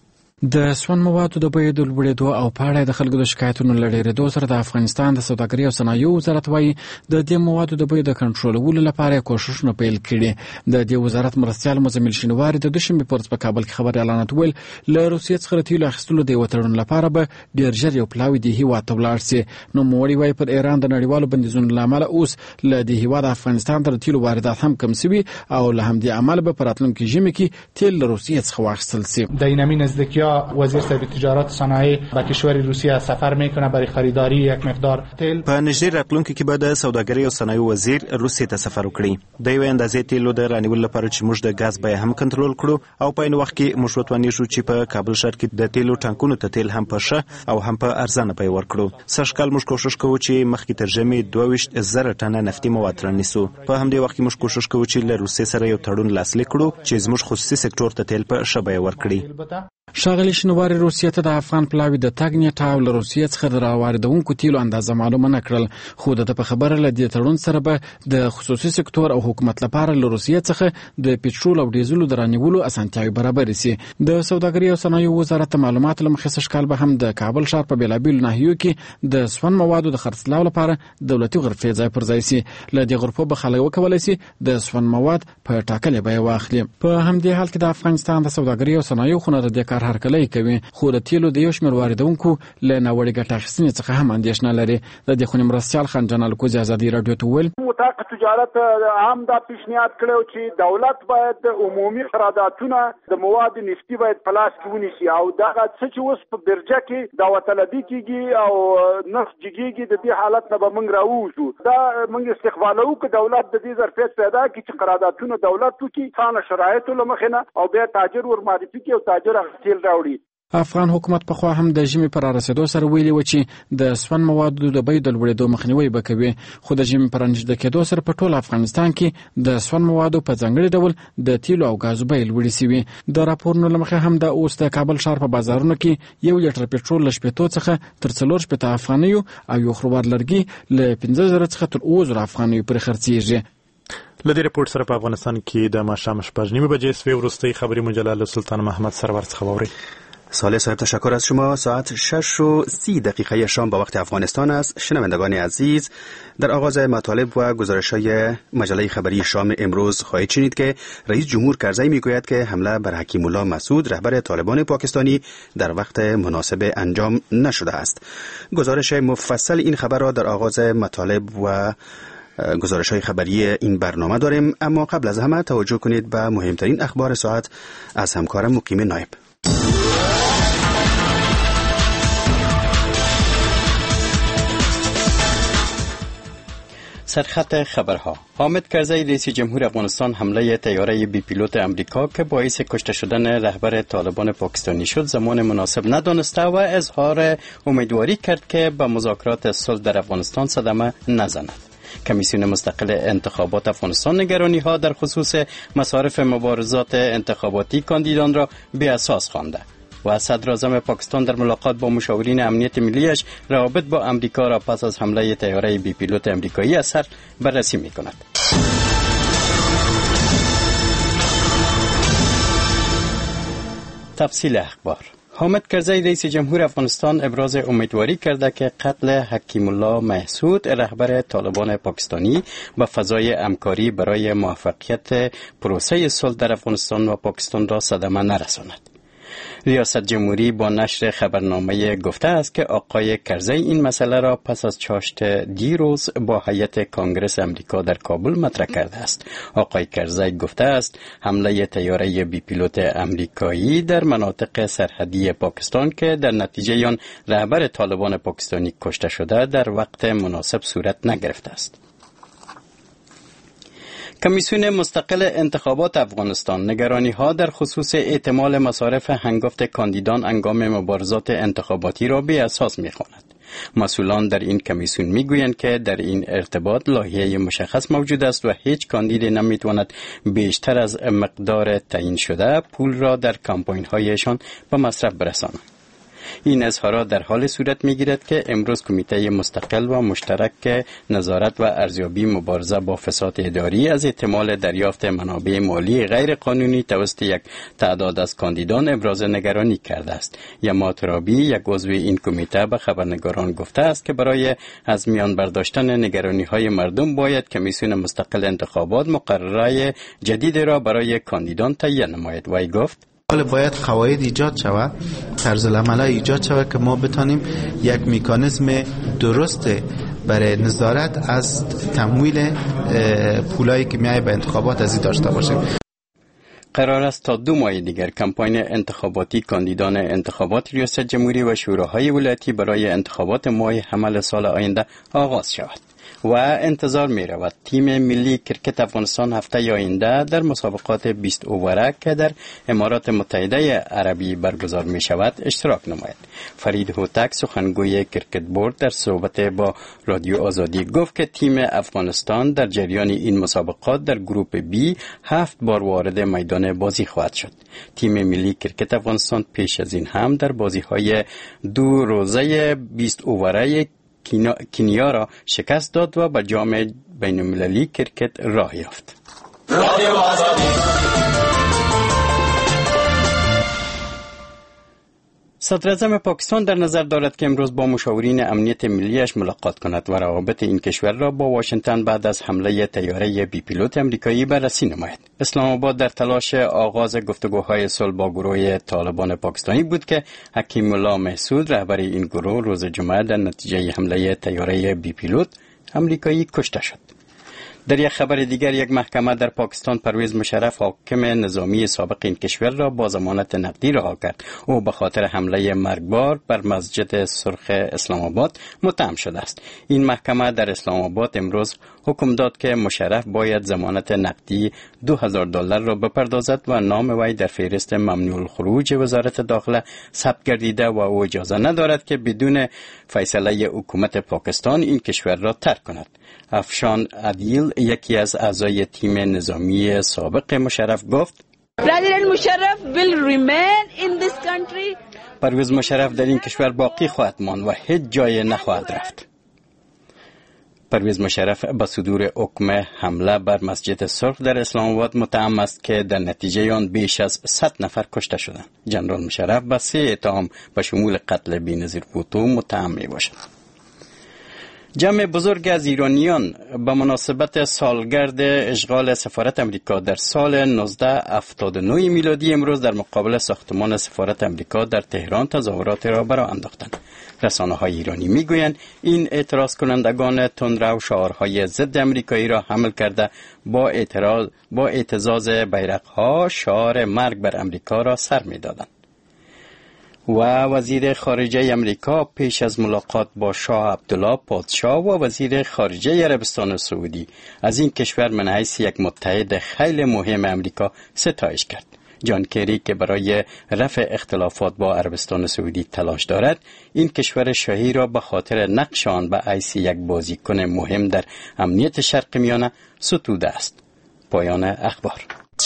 د سون موادو د بیو د لوړېدو او په اړه د خلکو د شکایتونو له ډېرېدو سره د افغانستان د سوداګرۍ او صنایعو وزارت وایي د دې موادو د بیو د کنټرولولو لپاره کوښښونه پیل کړي. د دې وزارت مرستیال مزمل شینواري د دوشنبې په ورځ په کابل کې خبريالانو ته ویل له روسیې څخه د تیلو اخیستلو د یوه تړون لپاره به ډېر ژر یو پلاوی د هېواد ته ولاړ سي. نوموړي وایي پر ایران د نړیوالو بندیزونو له امله اوس له دې هېواده افغانستان ته د تیلو واردات هم کم سوي او له همدې امله به په راتلونکي ژمي کې تیل له روسیې څخه واخیستل سي. در این همین نزدیکی‌ها وزیر صاحب تجارت صنایع به کشور روسیه سفر میکنه برای خریداری یک مقدار تیل. په نږدې راتلونکي کې به د سوداګرۍ او صنایعو وزیر روسیې ته سفر وکړي. د یوې اندازې تیلو د رانیولو لپاره چې موږ د غاز بیه هم کنټرول کړو او په عین وخت کې موږ وتوانیږو چې په کابل ښار کې د تیلو ټانکونو ته تیل هم په ښه او هم په ارزانه بیه ورکړو. سږکال موږ کوښښ کوو چې مخکې تر ژمي دوه ویشت زره ټنه نفتي مواد رانیسو. په همدې وخت کې موږ کوښښ کوو چې له روسیې سره یو تړون لاسلیک کړو چې زموږ خصوصي سکتور ته تیل په ښه بیه ورکړي. ښاغلي شینواري روسیې ته د افغان پلاوي د تګ نیټه او له روسیې څخه د راواردونکو تیلو اندازه معلومه نه کړل، خو د ده په خبره له دې تړون سره به د خصوصي سکتور او حکومت لپاره له روسیې څخه د پټرول او ډیزلو د رانیولو اسانتیاوې برابرې سي. د سوداګرۍ او صنایعو وزارت د معلوماتو له مخې سږ کال به هم د کابل ښار په بېلابېلو ناحیو کې د سون موادو د خرڅلاو لپاره دولتي غرفې ځای پر ځای سي. له دې غرفو به خلک وکولی سي د سون مواد په ټاکلې بیه واخلي. په همدې حال کې د افغانستان د سوداګرۍ او صنایعو خونه د دې کار هرکلی کوي، خو د تیلو د یو شمېر واردونکو له ناوړې ګټې اخیستنې څخه هم اندېښنه لري. د دې خونې مرستیال خان جان الکوزي ازادي راډیو ته وویل متحق تجارت هم دا پیشنهاد کړو چې دولت باید عمومي قراردادونه د مواد نفتي باید پلاس کې ونیسي او دا څه چې اوس په برجه کې داوطلبي کیږي او نفت جګیږي د دې حالت نه به موږ راوځو. دا موږ استقبالو چې دولت د دې ظرفیت پیدا کړي چې قراردادونه دولت وکړي څنګه شرایط له مخې نه او بیا تاجر ور معرفي کوي او تاجر غتیل راوړي. افغان حکومت په خوا هم د ژمي پر رسیدو سره ویلي و چې د سون موادو د بیې د لوړېدو مخنیوي به کوي، خو د ژمي پر نږدې کېدو سره په ټول افغانستان کې د سون موادو په ځانګړي ډول د تیلو او غازو بیې لوړې شوې. د راپورونو له مخې هم د اوس د کابل ښار په بازارونو کې یو لیټر پټرول له شپېتو څخه تر څلور شپېته افغانیو او یو خروار لرګي له پنځه زره څخه تر اووه زره افغانیو پورې خرڅېږي. له دې رپورټ سره په افغانستان کې د ماښام شپږ نیمې بجې سوې. وروستۍ خبري مجله له سلطان محمد سرور څخه واورئ. صالح صاحب تشکر از شما. ساعت شش و سی دقیقه شام به وقت افغانستان است. شنوندگان عزیز، در آغاز مطالب و گزارش‌های مجله خبری شام امروز خواهید شنید که رئیس جمهور کرزی میگوید که حمله بر حکیم الله مسعود رهبر طالبان پاکستانی در وقت مناسب انجام نشده است. گزارش مفصل این خبر را در آغاز مطالب و گزارش‌های خبری این برنامه داریم، اما قبل از همه توجه کنید به مهمترین اخبار ساعت از همکارم مقیم نایب. سرخط خبرها: حامد کرزی رئیس جمهور افغانستان حمله طیاره بی پیلوت امریکا که باعث کشته شدن رهبر طالبان پاکستانی شد زمان مناسب ندانسته و اظهار امیدواری کرد که به مذاکرات صلح در افغانستان صدمه نزند. کمیسیون مستقل انتخابات افغانستان نگرانی ها در خصوص مصارف مبارزات انتخاباتی کاندیدان را بی اساس خوانده و صدراعظم پاکستان در ملاقات با مشاورین امنیت ملیش روابط با امریکا را پس از حمله طیاره بی پیلوت امریکایی از سر بررسی می کند. تفصیل اخبار: حامد کرزی رئیس جمهور افغانستان ابراز امیدواری کرده که قتل حکیم الله مسعود رهبر طالبان پاکستانی به فضای همکاری برای موفقیت پروسه صلح در افغانستان و پاکستان را صدمه نرساند. ریاست جمهوری با نشر خبرنامه گفته است که آقای کرزی این مسئله را پس از چاشت دیروز با هیئت کانگرس امریکا در کابل مطرح کرده است. آقای کرزی گفته است حمله طیاره بی پیلوت امریکایی در مناطق سرحدی پاکستان که در نتیجه آن رهبر طالبان پاکستانی کشته شده در وقت مناسب صورت نگرفته است. کمیسیون مستقل انتخابات افغانستان نگرانی ها در خصوص احتمال مصارف هنگفت کاندیدان هنگام مبارزات انتخاباتی را بی اساس می خواند. مسئولان در این کمیسیون می گویند که در این ارتباط لایحه مشخص موجود است و هیچ کاندید نمی تواند بیشتر از مقدار تعیین شده پول را در کمپاین هایشان به مصرف برساند. این اظهارات در حال صورت می‌گیرد که امروز کمیته مستقل و مشترک نظارت و ارزیابی مبارزه با فساد اداری از احتمال دریافت منابع مالی غیر قانونی توسط یک تعداد از کاندیدان ابراز نگرانی کرده است. یما ترابی، یک عضو این کمیته، به خبرنگاران گفته است که برای از میان برداشتن نگرانی‌های مردم باید کمیسیون مستقل انتخابات مقررات جدید را برای کاندیدان تعیین نماید. وی گفت باید قواعد ایجاد شود، طرز العمل ایجاد شود که ما بتانیم یک مکانیزم درست برای نظارت از تمویل پولایی که میای به انتخابات ازی داشته باشیم. قرار است تا دو ماه دیگر کمپاین انتخاباتی کاندیدان انتخابات ریاست جمهوری و شوراهای ولایتی برای انتخابات ماه حمل سال آینده آغاز شود و انتظار می رود تیم ملی کرکت افغانستان هفته آینده در مسابقات بیست اووره که در امارات متحده عربی برگزار می شود اشتراک نماید. فرید هوتک، سخنگوی کرکت بورد، در صحبت با رادیو آزادی گفت که تیم افغانستان در جریان این مسابقات در گروپ بی هفت بار وارد میدان بازی خواهد شد. تیم ملی کرکت افغانستان پیش از این هم در بازی‌های دو روزه بیست اووره کنیا را شکست داد و به جام بین‌المللی کرکت راه یافت. صدراعظم پاکستان در نظر دارد که امروز با مشاورین امنیت ملیش ملاقات کند و روابط این کشور را با واشنگتن بعد از حمله طیاره بی پیلوت امریکایی بررسی نماید. اسلام آباد در تلاش آغاز گفتگوهای صلح با گروه طالبان پاکستانی بود که حکیم الله مسعود رهبر این گروه روز جمعه در نتیجه حمله طیاره بی پیلوت امریکایی کشته شد. در یک خبر دیگر، یک محکمه در پاکستان پرویز مشرف حاکم نظامی سابق این کشور را با ضمانت نقدی رها کرد. او به خاطر حمله مرگبار بر مسجد سرخ اسلام آباد متهم شده است. این محکمه در اسلام آباد امروز حکم داد که مشرف باید ضمانت نقدی دو هزار دلار را بپردازد و نام وی در فهرست ممنوع الخروج وزارت داخله ثبت گردیده و او اجازه ندارد که بدون فیصله حکومت پاکستان این کشور را ترک کند. افشان عدیل، یکی از اعضای تیم نظامی سابق مشرف، گفت President Musharraf will remain in this country. پرویز مشرف در این کشور باقی خواهد ماند و هیچ جای نخواهد رفت. پرویز مشرف به صدور حکم حمله بر مسجد سرخ در اسلام آباد متهم است که در نتیجه آن بیش از صد نفر کشته شدند. جنرال مشرف به سه اتهام به شمول قتل بی‌نظیر بوتو متهم می باشد. جمع بزرگ از ایرانیان به مناسبت سالگرد اشغال سفارت امریکا در سال نوزده هفتاد و نه میلادی امروز در مقابل ساختمان سفارت امریکا در تهران تظاهرات را برآ انداختند. رسانه‌های ایرانی میگویند این اعتراض کنندگان تندرو شعارهای ضد امریکایی را حمل کرده با اعتراض با اعتزاز بیرق‌ها شعار مرگ بر امریکا را سر می‌دادند. و وزیر خارجه امریکا پیش از ملاقات با شاه عبدالله پادشاه و وزیر خارجه عربستان سعودی از این کشور من حیث یک متحد خیلی مهم امریکا ستایش کرد. جان کری که برای رفع اختلافات با عربستان سعودی تلاش دارد، این کشور شاهی را به خاطر نقش آن به حیث یک بازیکن مهم در امنیت شرق میانه ستوده است. پایان اخبار.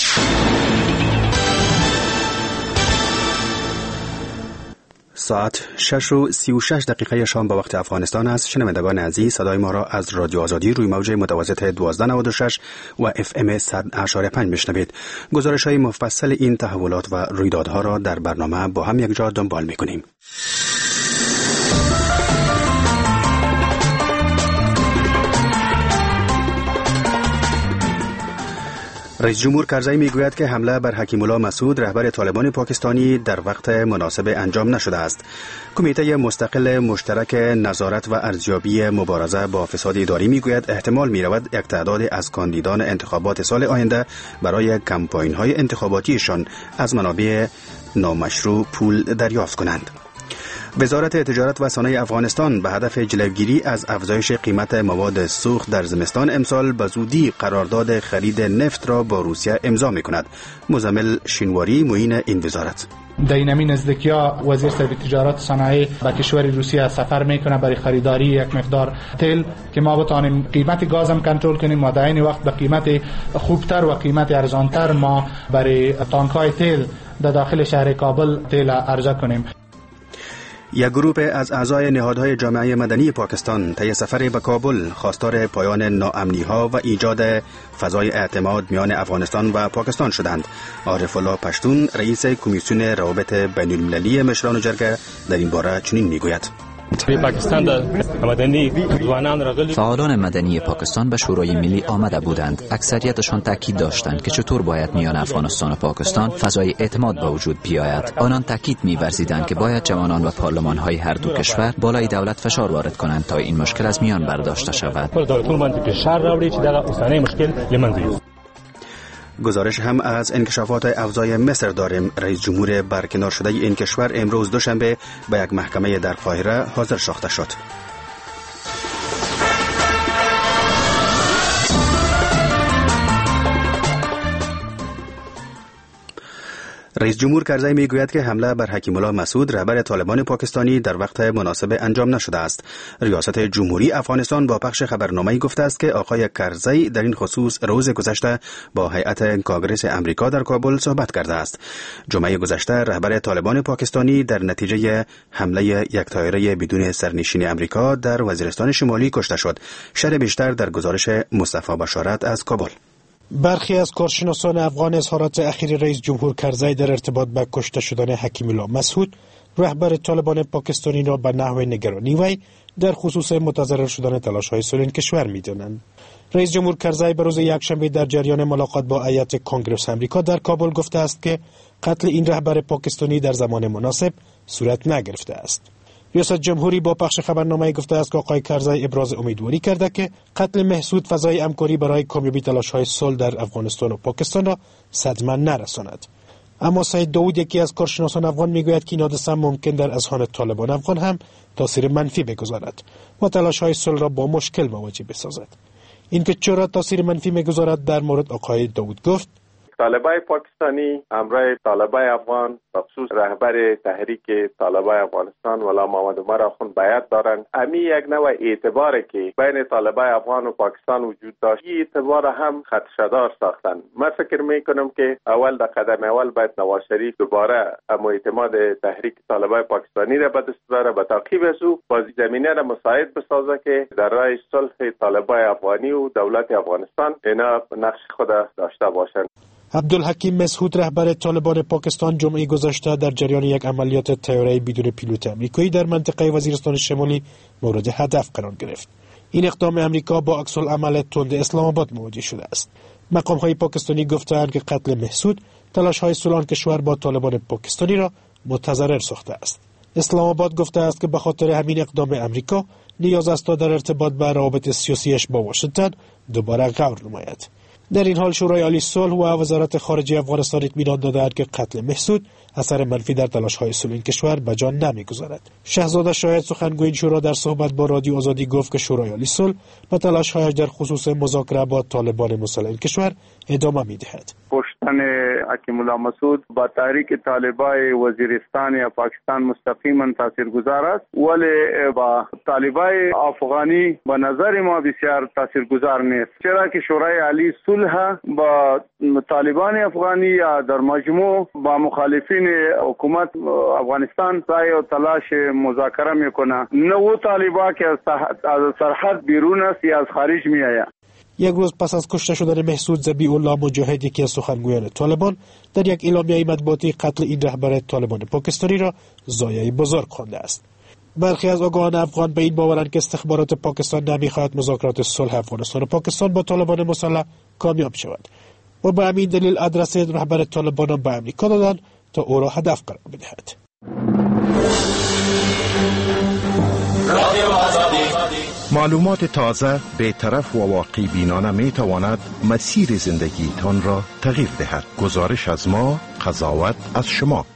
ساعت شش و سی و شش دقیقه شام به وقت افغانستان است. شنوندگان عزیز، صدای ما را از رادیو آزادی روی موج متوسط دوازده نود و شش و اف ام صد اشاره پنج میشنوید. گزارش های مفصل این تحولات و رویدادها را در برنامه با هم یک جا دنبال میکنیم. رئیس جمهور کرزی میگوید که حمله بر حکیم الله مسعود رهبر طالبان پاکستانی در وقت مناسب انجام نشده است. کمیته مستقل مشترک نظارت و ارزیابی مبارزه با فساد اداری میگوید احتمال میرود یک تعداد از کاندیدان انتخابات سال آینده برای کمپاین‌های انتخاباتیشان از منابع نامشروع پول دریافت کنند. وزارت تجارت و صنایع افغانستان به هدف جلوگیری از افزایش قیمت مواد سوخت در زمستان امسال به زودی قرارداد خرید نفت را با روسیه امضا می‌کند. مزمل شینواری معین این وزارت. در این همین نزدیکی‌ها وزیر صاحب تجارت صنایع به کشور روسیه سفر میکنه برای خریداری یک مقدار تیل که ما بتانیم قیمت گاز هم کنترل کنیم و در این وقت به قیمت خوبتر و قیمت ارزانتر ما برای تانک‌های تیل در داخل شهر کابل تیل عرضه کنیم. یک گروه از اعضای نهادهای جامعه مدنی پاکستان طی سفر به کابل خواستار پایان ناامنی‌ها و ایجاد فضای اعتماد میان افغانستان و پاکستان شدند. عارف الله پشتون، رئیس کمیسیون روابط بین‌المللی مشران جرگه، در این باره چنین میگوید: فعالان مدنی پاکستان به شورای ملی آمده بودند. اکثریتشان تاکید داشتند که چطور باید میان افغانستان و پاکستان فضای اعتماد به وجود بیاید. آنان تاکید می‌ورزیدند که باید جوانان و پارلمان‌های هر دو کشور بالای دولت فشار وارد کنند تا این مشکل از میان برداشته شود. گزارش هم از انکشافات افزای مصر داریم. رئیس جمهور برکنار شده این کشور امروز دوشنبه به یک محکمه در قاهره حاضر ساخته شد. رئیس جمهور کرزی میگوید که حمله بر حکیم الله مسعود رهبر طالبان پاکستانی در وقت مناسب انجام نشده است. ریاست جمهوری افغانستان با پخش خبرنامه‌ای گفته است که آقای کرزی در این خصوص روز گذشته با هیئت کنگره امریکا در کابل صحبت کرده است. جمعه گذشته رهبر طالبان پاکستانی در نتیجه حمله یک طایره بدون سرنشین امریکا در وزیرستان شمالی کشته شد. شرح بیشتر در گزارش مصطفی بشارت از کابل. برخی از کارشناسان افغان اظهارات اخیر رئیس جمهور کرزی در ارتباط به کشته شدن حکیم الله مسعود رهبر طالبان پاکستانی را به نحو نگرانی وی در خصوص متضرر شدن تلاش‌های صلح کشور می‌دانند. رئیس جمهور کرزی به روز یکشنبه در جریان ملاقات با هیئت کنگره امریکا در کابل گفته است که قتل این رهبر پاکستانی در زمان مناسب صورت نگرفته است. ریاست جمهوری با پخش خبرنامه گفته است که آقای کرزی ابراز امیدواری کرده که قتل محسود فضای همکاری برای کامیابی تلاش‌های صلح در افغانستان و پاکستان را صدمه نرساند. اما سید داود، یکی از کارشناسان افغان، میگوید که این حادثه ممکن در اذهان طالبان افغان هم تاثیر منفی بگذارد و تلاش‌های صلح را با مشکل مواجه بسازد. اینکه چرا تاثیر منفی میگذارد در مورد آقای داود گفت: طالبای پاکستانی همراه طالبای افغان بخصوص رهبر تحریک طالبای افغانستان ولا محمد عمر آخوند بیعت دارند. امی یک نوع اعتباری که بین طالبای افغان و پاکستان وجود داشت، این اعتبار هم خدشه‌دار ساختن. من فکر می کنم که اول در قدم اول باید نواز شریف دوباره اما اعتماد تحریک طالبای پاکستانی را به دست بیاره، به تعقیب از او بازی زمینه را مساعد بسازه که در راه صلح طالبای افغانی و دولت افغانستان اینا نقش خود داشته باشند. عبدالحکیم مسعود، رهبر طالبان پاکستان، جمعه گذشته در جریان یک عملیات طیاره بدون پیلوت آمریکایی در منطقه وزیرستان شمالی مورد هدف قرار گرفت. این اقدام آمریکا با عکس العمل تند اسلام آباد مواجه شده است. مقام‌های پاکستانی گفتند که قتل محسود تلاش‌های صلح کشور با طالبان پاکستانی را متضرر ساخته است. اسلام آباد گفته است که به خاطر همین اقدام آمریکا نیاز است تا در ارتباط با روابط سیاسیش با واشنگتن دوباره غور نماید. در این حال شورای عالی صلح و وزارت خارجه افغانستان اطمینان دادند که قتل محسود اثر منفی در تلاش‌های صلح این کشور به جا نمی‌گذارد. شهزاده شاهد، سخنگوی این شورا، در صحبت با رادیو آزادی گفت که شورای عالی صلح به تلاش‌هایش در خصوص مذاکره با طالبان مسلح این کشور ادامه می‌دهد. کشتن حکیم الله مسعود با تحریک طالبای وزیرستان یا پاکستان مستقیما تاثیرگذار است، ولی با طالبای افغانی به نظر ما بسیار تاثیرگذار نیست، چرا که شورای عالی صلح با طالبان افغانی یا در مجموع با مخالفین حکومت افغانستان سعی و تلاش مذاکره میکنه، نه او طالبا که از سرحد بیرون است یا از خارج میآید. یک روز پس از کشته شدن محسود، ذبیح الله مجاهد، یکی از سخنگویان طالبان، در یک اعلامیه مطبوعاتی قتل این رهبر طالبان پاکستانی را ضایعه بزرگ خوانده است. برخی از آگاهان افغان به این باورند که استخبارات پاکستان نمی‌خواهد مذاکرات صلح افغانستان و پاکستان با طالبان مسلح کامیاب شود و به همین دلیل آدرس رهبر طالبان به آمریکا دادند تا او را هدف قرار بدهد. معلومات تازه، بی‌طرف و واقعی بینانه می تواند مسیر زندگی تان را تغییر دهد. گزارش از ما، قضاوت از شما.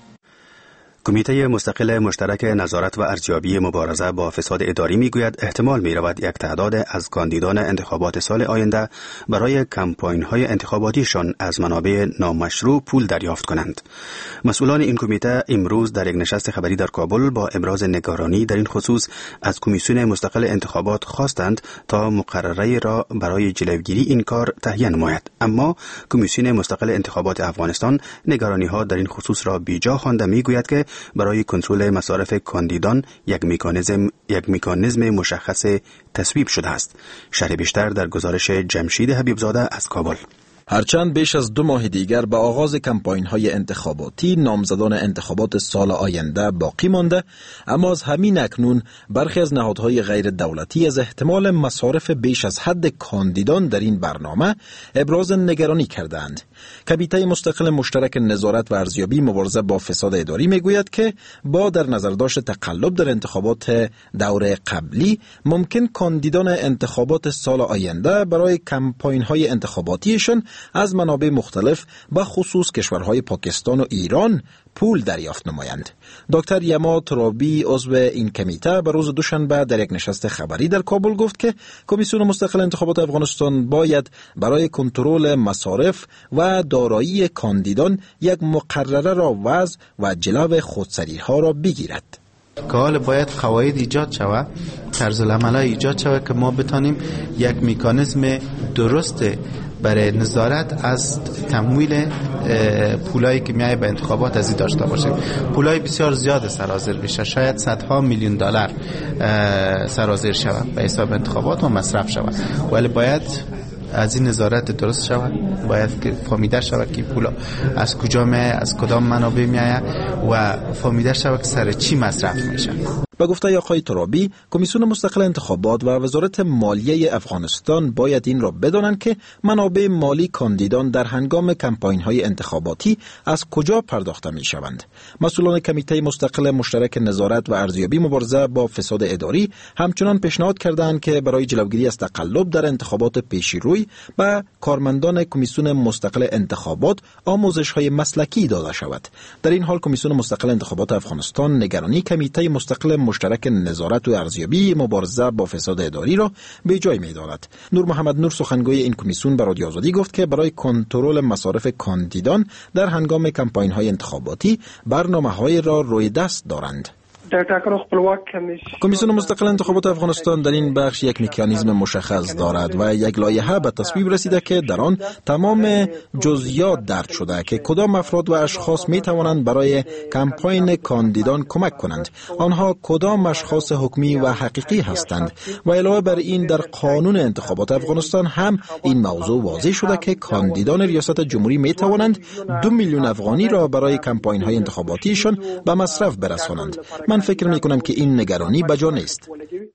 کمیته مستقل مشترک نظارت و ارزیابی مبارزه با فساد اداری میگوید احتمال می رود یک تعداد از کاندیدان انتخابات سال آینده برای کمپاین‌های انتخاباتیشان از منابع نامشروع پول دریافت کنند. مسئولان این کمیته امروز در یک نشست خبری در کابل با ابراز نگرانی در این خصوص از کمیسیون مستقل انتخابات خواستند تا مقرره را برای جلوگیری این کار تهیه نماید. اما کمیسیون مستقل انتخابات افغانستان نگرانی‌ها در این خصوص را بیجا خوانده میگوید که برای کنترل مصارف کاندیدان یک مکانیزم یک مکانیزم مشخص تصویب شده است. شرح بیشتر در گزارش جمشید حبیبزاده از کابل. هرچند بیش از دو ماه دیگر به آغاز کمپاین‌های انتخاباتی نامزدان انتخابات سال آینده باقی مانده، اما از همین اکنون برخی از نهادهای غیر دولتی از احتمال مصارف بیش از حد کاندیدان در این برنامه ابراز نگرانی کردند. کمیته مستقل مشترک نظارت و ارزیابی مبارزه با فساد اداری میگوید که با در نظر داشت تقلب در انتخابات دور قبلی، ممکن کاندیدان انتخابات سال آینده برای کمپاین‌های انتخاباتیشان از منابع مختلف به خصوص کشورهای پاکستان و ایران پول دریافت نمایند. دکتر یما ترابی، عضو این کمیته، به روز دوشنبه در یک نشست خبری در کابل گفت که کمیسیون مستقل انتخابات افغانستان باید برای کنترل مصارف و دارایی کاندیدان یک مقرره را وضع و جلو خودسری‌ها را بگیرد. که حالا باید قواعد ایجاد شود، طرز العمل ایجاد شود که ما بتانیم یک مکانیزم درست برای نظارت از تمویل پولایی که میای به انتخابات از این داشته باشیم. پولای بسیار زیاد سرازیر بشه، شاید صدها میلیون دلار سرازیر شود به حساب انتخابات و مصرف شود، ولی باید از این نظارت درست شود، باید که فهمیده شود که پولا از کجا میاد، از کدام منابع میاد و فهمیده شود که سر چی مصرف میشه. به گفته آقای ترابی، کمیسیون مستقل انتخابات و وزارت مالیه افغانستان باید این را بدانند که منابع مالی کاندیدان در هنگام کمپاین‌های انتخاباتی از کجا پرداخته می‌شوند. مسئولان کمیته مستقل مشترک نظارت و ارزیابی مبارزه با فساد اداری همچنان پیشنهاد کردند که برای جلوگیری از تقلب در انتخابات پیشروی به کارمندان کمیسیون مستقل انتخابات آموزش‌های مسلکی داده شود. در این حال کمیسیون مستقل انتخابات افغانستان نگرانی کمیته مستقل مشترک نظارت و ارزیابی مبارزه با فساد اداری را به جای می‌دارد. نور محمد نور سخنگوی این کمیسیون به رادیو آزادی گفت که برای کنترل مصارف کاندیدان در هنگام کمپاین‌های انتخاباتی برنامه‌های را روی دست دارند. کمیسیون مستقل انتخابات افغانستان در این بخش یک مکانیزم مشخص دارد و یک لایحه به تصویب رسیده که در آن تمام جزئیات درج شده که کدام افراد و اشخاص می توانند برای کمپاین کاندیدان کمک کنند، آنها کدام اشخاص حکمی و حقیقی هستند و علاوه بر این در قانون انتخابات افغانستان هم این موضوع واضح شده که کاندیدان ریاست جمهوری می توانند دو میلیون افغانی را برای کمپاین های انتخاباتیشان به مصرف برسانند. من فکر می کنم که این نگرانی بجا نیست.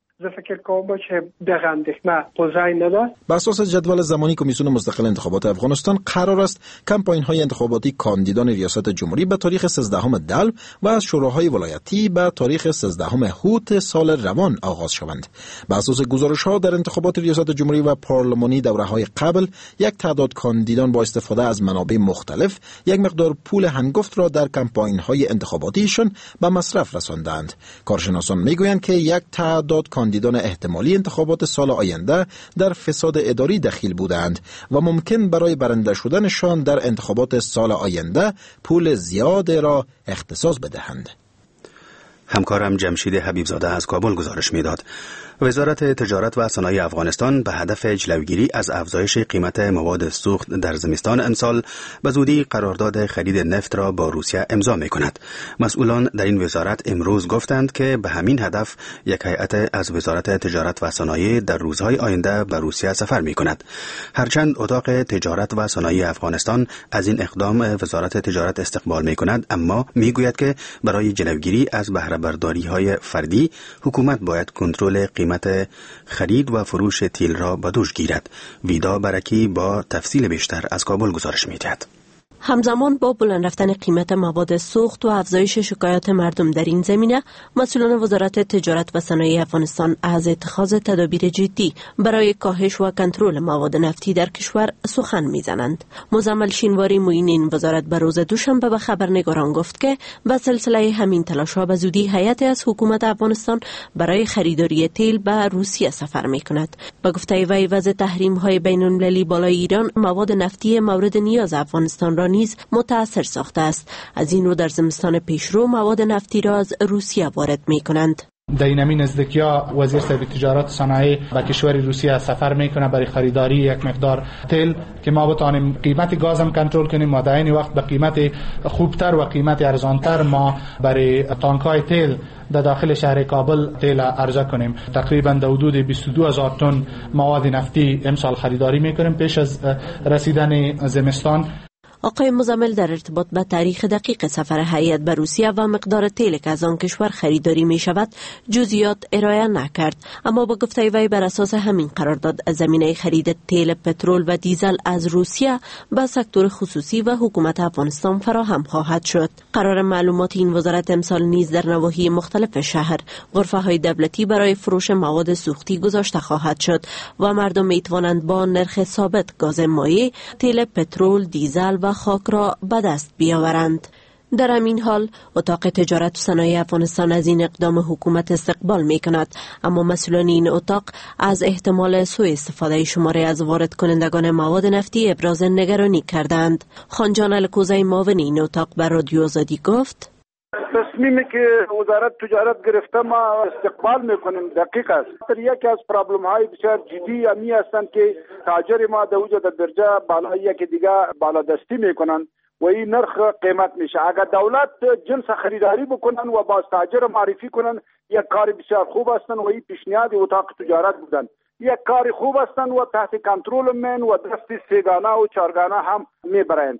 بر اساس جدول زمانی کمیسیون مستقل انتخابات افغانستان قرار است کمپاین های انتخاباتی کاندیدان ریاست جمهوری به تاریخ سیزدهم دلو و از شوراهای ولایتی به تاریخ سیزدهم هوت سال روان آغاز شوند. بر اساس گزارش ها در انتخابات ریاست جمهوری و پارلمانی دوره های قبل یک تعداد کاندیدان با استفاده از منابع مختلف یک مقدار پول هنگفت را در کمپاین های انتخاباتیشان به مصرف رساندند. کارشناسان میگویند که یک تعداد کاندیدان احتمالی انتخابات سال آینده در فساد اداری دخیل بودند و ممکن برای برنده شدنشان در انتخابات سال آینده پول زیاد را اختصاص بدهند. همکارم جمشید حبیبزاده از کابل گزارش میداد. وزارت تجارت و صنایع افغانستان به هدف جلوگیری از افزایش قیمت مواد سوخت در زمستان امسال به زودی قرارداد خرید نفت را با روسیه امضا می‌کند. مسئولان در این وزارت امروز گفتند که به همین هدف یک هیئت از وزارت تجارت و صنایع در روزهای آینده به روسیه سفر می‌کند. هرچند اتاق تجارت و صنایع افغانستان از این اقدام وزارت تجارت استقبال می‌کند، اما می‌گوید که برای جلوگیری از بهره برداری‌های فردی حکومت باید کنترل قیمت خرید و فروش تیل را به دوش گیرد. ویدا برکی با تفصیل بیشتر از کابل گزارش می‌دهد. همزمان با بلند رفتن قیمت مواد سوخت و افزایش شکایات مردم در این زمینه، مسئولان وزارت تجارت و صنایع افغانستان از اتخاذ تدابیر جدی برای کاهش و کنترل مواد نفتی در کشور سخن می‌زنند. مزمل شینواری معین این وزارت به روز دوشنبه به خبرنگاران گفت که به سلسله همین تلاش‌ها به زودی هیئتی از حکومت افغانستان برای خریداری تیل به روسیه سفر می‌کند. به گفته وی وضع تحریم‌های بین‌المللی بالای ایران مواد نفتی مورد نیاز افغانستان را نیز متاثر ساخته است. از این رو در زمستان پیشرو مواد نفتی را از روسیه وارد می کنند. در این همین نزدیکی‌ها وزیر صاحب تجارت صنایع به کشور روسیه سفر میکنه برای خریداری یک مقدار تیل که ما بتانیم قیمت گاز هم کنترل کنیم و در این وقت به قیمت خوبتر و قیمت ارزانتر ما برای تانک‌های تیل در داخل شهر کابل تیل عرضه کنیم. تقریبا در حدود بیست و دو هزار تن مواد نفتی امسال خریداری میکنیم پیش از رسیدن زمستان. آقای مزمل در ارتباط به تاریخ دقیق سفر هیئت به روسیه و مقدار تیل که از آن کشور خریداری می شود جزئیات ارائه نکرد، اما با گفته وی بر اساس همین قرارداد از زمینه خرید تیل، پترول و دیزل از روسیه به سکتور خصوصی و حکومت افغانستان فراهم خواهد شد. قرار معلومات این وزارت امسال نیز در نواحی مختلف شهر غرفه های دولتی برای فروش مواد سوختی گذاشته خواهد شد و مردم می توانند با نرخ ثابت گاز مایع، تیل، پترول، دیزل و خاک را به دست بیاورند. در همین حال اتاق تجارت و صنایع افغانستان از این اقدام حکومت استقبال می کند، اما مسئولان این اتاق از احتمال سوء استفاده شماری از وارد کنندگان مواد نفتی ابراز نگرانی کردند. خانجان الکوزی معاون این اتاق بر رادیو آزادی گفت: تصمیمی که وزارت تجارت گرفته ما استقبال میکنیم دقیق است. یکی از پرابلم های بسیار جدی امی هستند که تاجر ما در وجود درجه بالا یکی دیگه بالادستی میکنن و این نرخ قیمت میشه. اگر دولت جنس خریداری بکنن و با تاجر معرفی کنن یک کار بسیار خوب هستند و این پیشنهاد اتاق تجارت بودن. یک کار خوب هستند و تحت کنترل من و دست سیگانه و چارگانه هم میبرند.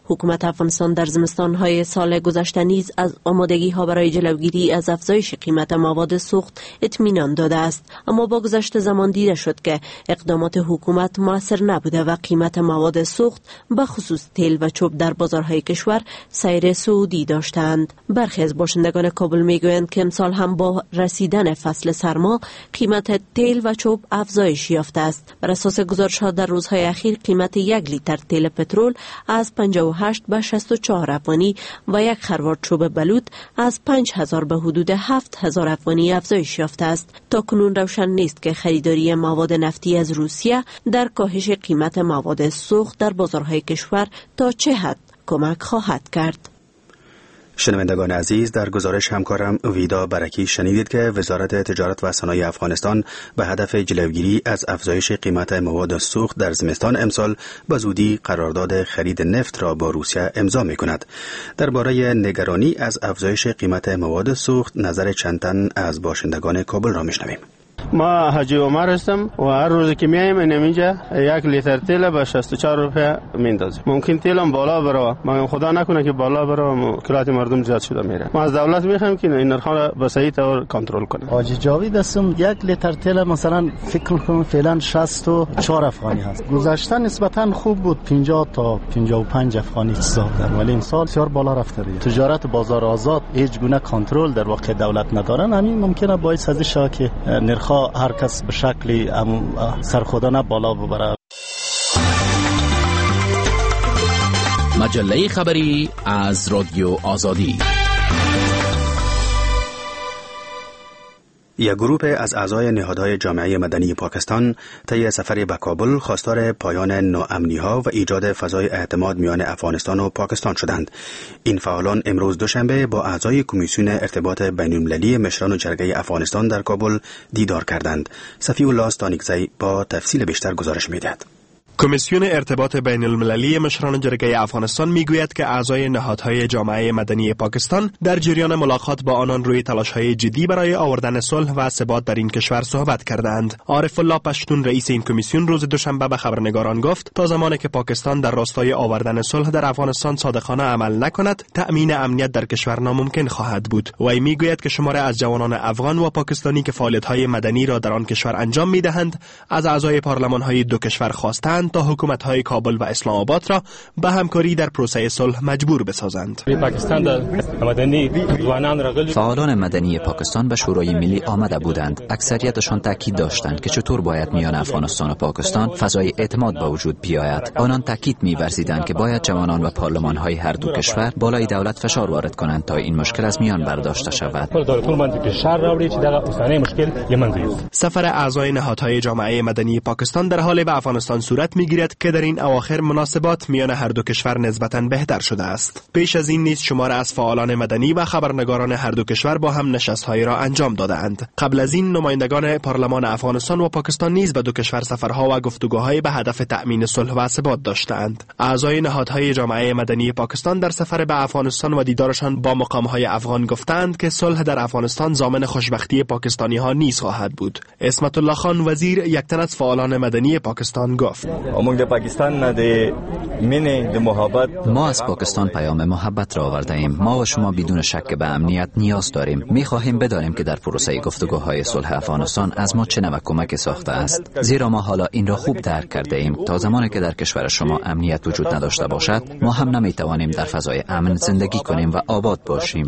حکومت افغانستان در زمستان‌های سال گذشته نیز از آمادگی‌ها برای جلوگیری از افزایش قیمت مواد سوخت اطمینان داده است، اما با گذشت زمان دیده شد که اقدامات حکومت مؤثر نبوده و قیمت مواد سوخت به خصوص تیل و چوب در بازارهای کشور سیر صعودی داشتند. برخی از باشندگان کابل میگویند که امسال هم با رسیدن فصل سرما قیمت تیل و چوب افزایش یافته است. بر اساس گزارش‌ها در روزهای اخیر قیمت یک لیتر تیل پترول از پنجاه و هشت به شصت و چهار افغانی و یک خروار چوب بلوط از پنج هزار به حدود هفت هزار افغانی افزایش یافته است. تا کنون روشن نیست که خریداری مواد نفتی از روسیه در کاهش قیمت مواد سوخت در بازارهای کشور تا چه حد کمک خواهد کرد. شنوندگان عزیز، در گزارش همکارم ویدا برکی شنیدید که وزارت تجارت و صنایع افغانستان به هدف جلوگیری از افزایش قیمت مواد سوخت در زمستان امسال به زودی قرارداد خرید نفت را با روسیه امضا می‌کند. درباره نگرانی از افزایش قیمت مواد سوخت نظر چند تن از باشندگان کابل را می‌شنویم. ما حاجی عمر هستم و هر روز که میایم اینجا یک لیتر تیل به شصت و چهار روپیه میندازیم. ممکن تیلم بالا بره، مگر خدا نکنه که بالا بره، کلات مردم زیاد شده میره. ما از دولت میخوایم که این نرخ را به صحیح طور کنترل کنه. حاجی جاوید هستم. یک لیتر تیل مثلا فکر کنم فعلا شصت و چهار افغانی هست. گذشته نسبتا خوب بود، پنجاه تا پنجاه و پنج افغانی زیاد، ولی این سال بسیار بالا رفته. تجارت بازار آزاد هیچ گونه کنترل در واقع دولت ندارن. همین ممکنه باعث از شه که نرخ هر کس به شکلی سرخودانه بالا ببره. مجله خبری از رادیو آزادی. یک گروه از اعضای نهادهای جامعه مدنی پاکستان طی سفر به کابل خواستار پایان ناامنی‌ها و ایجاد فضای اعتماد میان افغانستان و پاکستان شدند. این فعالان امروز دوشنبه با اعضای کمیسیون ارتباط بین‌المللی مشران جرگه افغانستان در کابل دیدار کردند. صفی الله استانیکزی با تفصیل بیشتر گزارش می‌دهد. کمیسیون ارتباط بین المللی مشران جرگه افغانستان میگوید که اعضای نهادهای جامعه مدنی پاکستان در جریان ملاقات با آنان روی تلاش‌های جدی برای آوردن صلح و ثبات در این کشور صحبت کردند. عارف الله پشتون رئیس این کمیسیون روز دوشنبه به خبرنگاران گفت تا زمانی که پاکستان در راستای آوردن صلح در افغانستان صادقانه عمل نکند، تأمین امنیت در کشور ناممکن خواهد بود. وی میگوید که شماره از جوانان افغان و پاکستانی که فعالیت‌های مدنی را در آن کشور انجام می‌دهند، از اعضای پارلمان‌های دو کشور خواستند تا حکومت‌های کابل و اسلام آباد را به همکاری در پروسه صلح مجبور بسازند. فعالان مدنی پاکستان به شورای ملی آمده بودند. اکثریتشان تاکید داشتند که چطور باید میان افغانستان و پاکستان فضای اعتماد به وجود بیاید. آنان تاکید می‌ورزیدند که باید جوانان و پارلمان‌های هر دو کشور بالای دولت فشار وارد کنند تا این مشکل از میان برداشته شود. سفر اعضای نهادهای جامعه مدنی پاکستان در حال به افغانستان صورت می‌گیرد که در این اواخر مناسبات میان هر دو کشور نسبتاً بهتر شده است. پیش از این نیز شمار از فعالان مدنی و خبرنگاران هر دو کشور با هم نشست‌هایی را انجام داده‌اند. قبل از این نمایندگان پارلمان افغانستان و پاکستان نیز به دو کشور سفرها و گفتگوهای به هدف تأمین صلح و ثبات داشته‌اند. اعضای نهادهای جامعه مدنی پاکستان در سفر به افغانستان و دیدارشان با مقام‌های افغان گفتند که صلح در افغانستان ضامن خوشبختی پاکستانی‌ها نیز خواهد بود. اسمت الله خان وزیر یک تن از فعالان مدنی پاکستان گفت: ما از پاکستان پیام محبت را آورده ایم. ما و شما بدون شک به امنیت نیاز داریم. می خواهیم بدانیم که در پروسه گفتگوهای صلح افغانستان از ما چه نوع کمکی ساخته است، زیرا ما حالا این را خوب درک کرده ایم. تا زمانی که در کشور شما امنیت وجود نداشته باشد، ما هم نمی توانیم در فضای امن زندگی کنیم و آباد باشیم.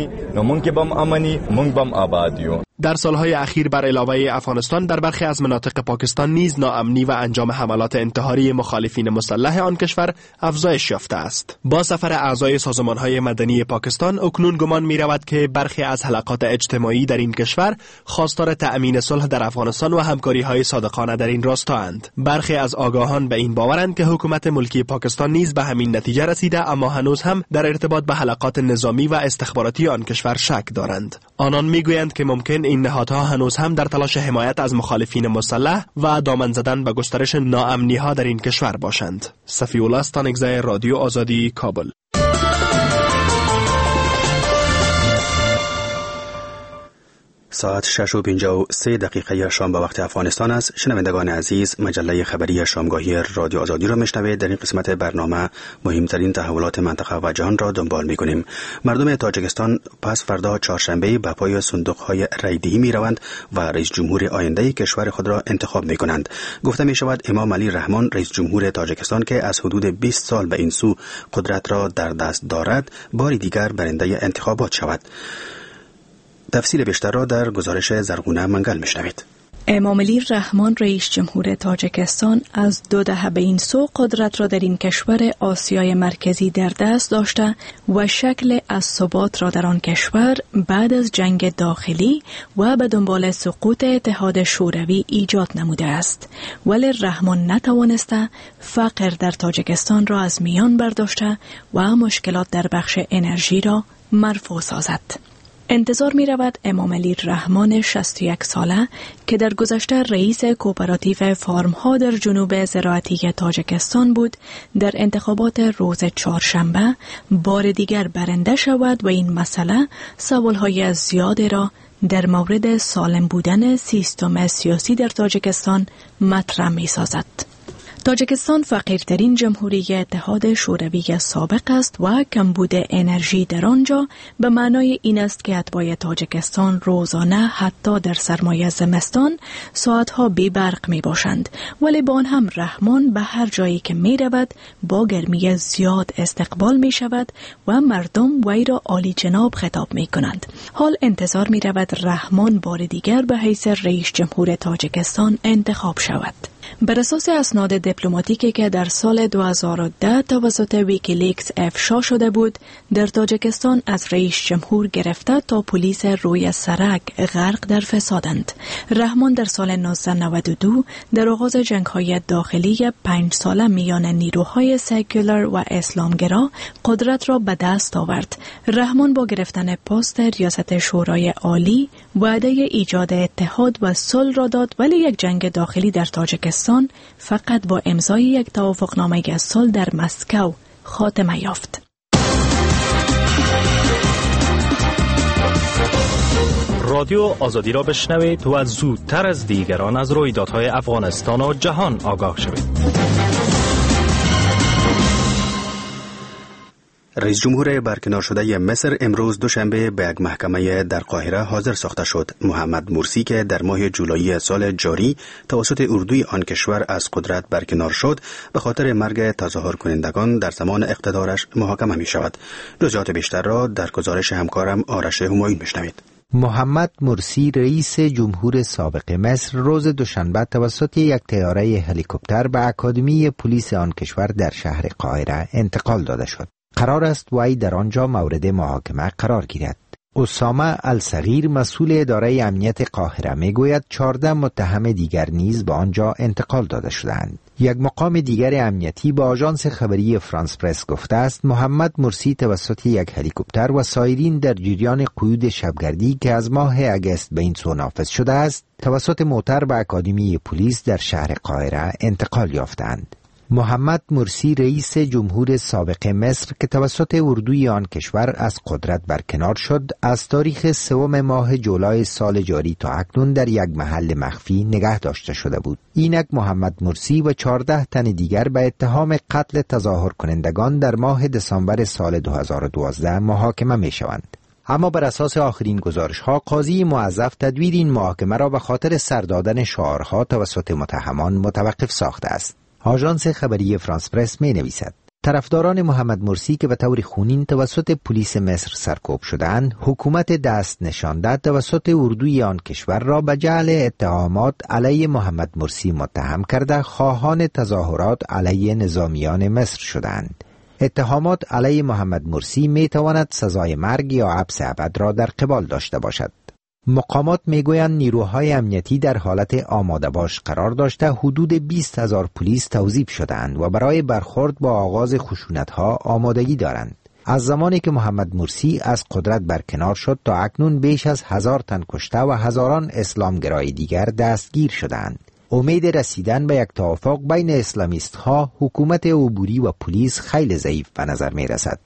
در سالهای اخیر بر علاوه افغانستان در برخی از مناطق پاکستان نیز ناامنی و انجام حملات انتحاری مخالفین مسلح آن کشور افزایش یافته است. با سفر اعضای سازمان‌های مدنی پاکستان اکنون گمان می‌رود که برخی از حلقات اجتماعی در این کشور خواستار تأمین صلح در افغانستان و همکاری‌های صادقانه در این راستااند. برخی از آگاهان به این باورند که حکومت ملکی پاکستان نیز به همین نتیجه رسیده، اما هنوز هم در ارتباط به حلقات نظامی و استخباراتی آن کشور شک دارند. آنان می‌گویند که ممکن این نهادها هنوز هم در تلاش حمایت از مخالفین مسلح و دامن زدن به گسترش ناامنی‌ها در این کشور باشند. صفی الله استانکزی، رادیو آزادی، کابل. ساعت شش و پنجاه و سه دقیقه شام به وقت افغانستان است. شنوندگان عزیز، مجله خبری شامگاهی رادیو آزادی را میشنوید. در این قسمت برنامه مهمترین تحولات منطقه و جهان را دنبال میکنیم. مردم تاجیکستان پس فردا چهارشنبه به پای صندوق‌های رایدهی میروند و رئیس جمهور آینده کشور خود را انتخاب میکنند. گفته می شود امام علی رحمان رئیس جمهور تاجیکستان که از حدود بیست سال به این سو قدرت را در دست دارد، بار دیگر برنده انتخابات شود. تفصیل بیشتر را در گزارش زرغونه منگل میشنوید. امام علی رحمان رئیس جمهور تاجیکستان از دو دهه به این سو قدرت را در این کشور آسیای مرکزی در دست داشته و شکل از ثبات را در آن کشور بعد از جنگ داخلی و به دنبال سقوط اتحاد شوروی ایجاد نموده است. ولی رحمان نتوانسته فقر در تاجیکستان را از میان برداشته و مشکلات در بخش انرژی را مرفوع سازد. انتظار می رود امام علی رحمان شصت و یک ساله که در گذشته رئیس کوپراتیو فارم ها در جنوب زراعتی تاجیکستان بود، در انتخابات روز چهارشنبه بار دیگر برنده شود و این مسئله سوالهای زیادی را در مورد سالم بودن سیستم سیاسی در تاجیکستان مطرح می سازد. تاجیکستان فقیرترین جمهوری اتحاد شوروی سابق است و کمبود انرژی در آنجا به معنای این است که اتباع تاجیکستان روزانه حتی در سرمای زمستان ساعتها بی برق می باشند، ولی با آن هم رحمان به هر جایی که می رود با گرمی زیاد استقبال می شود و مردم وی را عالی جناب خطاب می کنند. حال انتظار می رود رحمان بار دیگر به حیث رئیس جمهور تاجیکستان انتخاب شود. بر اساس اسناد دیپلماتیکی که در سال دو هزار و ده توسط ویکیلیکس افشا شده بود، در تاجیکستان از رئیس جمهور گرفته تا پلیس روی سرک غرق در فسادند. رحمان در سال نوزده نود و دو در آغاز جنگ‌های داخلی پنج ساله میان نیروهای سکولار و اسلامگرا قدرت را به دست آورد. رحمان با گرفتن پست ریاست شورای عالی وعده ایجاد اتحاد و صلح را داد، ولی یک جنگ داخلی در تاجیکستان فقط با امضای یک توافقنامه صلح در مسکو خاتمه یافت. رادیو آزادی را بشنوید و زودتر از دیگران از رویدادهای افغانستان و جهان آگاه شوید. رئیس جمهور برکنار شده مصر امروز دوشنبه به یک محکمه در قاهره حاضر ساخته شد. محمد مرسی که در ماه جولای سال جاری توسط اردوی آن کشور از قدرت برکنار شد، به خاطر مرگ تظاهر کنندگان در زمان اقتدارش محاکمه می شود. جزئیات بیشتر را در گزارش همکارم آرش همایون میشنوید. محمد مرسی رئیس جمهور سابق مصر روز دوشنبه توسط یک طیاره هلیکوپتر به اکادمی پلیس آن کشور در شهر قاهره انتقال داده شد. قرار است وی در آنجا مورد محاکمه قرار گیرد. اسامه الصغیر مسئول اداره امنیت قاهره میگوید چهارده متهم دیگر نیز به آنجا انتقال داده شدند. یک مقام دیگر امنیتی با آژانس خبری فرانس پرس گفته است محمد مرسی توسط یک هلیکوپتر و سایرین در جریان قیود شبگردی که از ماه اگست به این سو نافذ شده است توسط موتر به اکادمی پلیس در شهر قاهره انتقال یافتند. محمد مرسی رئیس جمهور سابق مصر که توسط اردوی آن کشور از قدرت برکنار شد، از تاریخ سوم ماه جولای سال جاری تا اکنون در یک محل مخفی نگه داشته شده بود. اینک محمد مرسی و چهارده تن دیگر به اتهام قتل تظاهر کنندگان در ماه دسامبر سال دو هزار و دوازده محاکمه می شوند. اما بر اساس آخرین گزارش ها قاضی موظف تدویر این محاکمه را به خاطر سر دادن شعارها توسط متهمان متوقف ساخته است. آژانس خبری فرانس پرس می نویسد طرفداران محمد مرسی که به طور خونین توسط پلیس مصر سرکوب شدند، حکومت دست نشانده توسط اردوی آن کشور را به جعل اتهامات علیه محمد مرسی متهم کرده خواهان تظاهرات علیه نظامیان مصر شدند. اتهامات علیه محمد مرسی می تواند سزای مرگ یا حبس ابد را در قبال داشته باشد. مقامات میگویند نیروهای امنیتی در حالت آماده باش قرار داشته حدود بیست هزار پلیس توظیف شدند و برای برخورد با آغاز خشونت‌ها آمادگی دارند. از زمانی که محمد مرسی از قدرت برکنار شد تا اکنون بیش از هزار تن کشته و هزاران اسلامگرای دیگر دستگیر شدند. امید رسیدن به یک توافق بین اسلامیست‌ها، حکومت عبوری و پلیس خیلی ضعیف به نظر می رسد.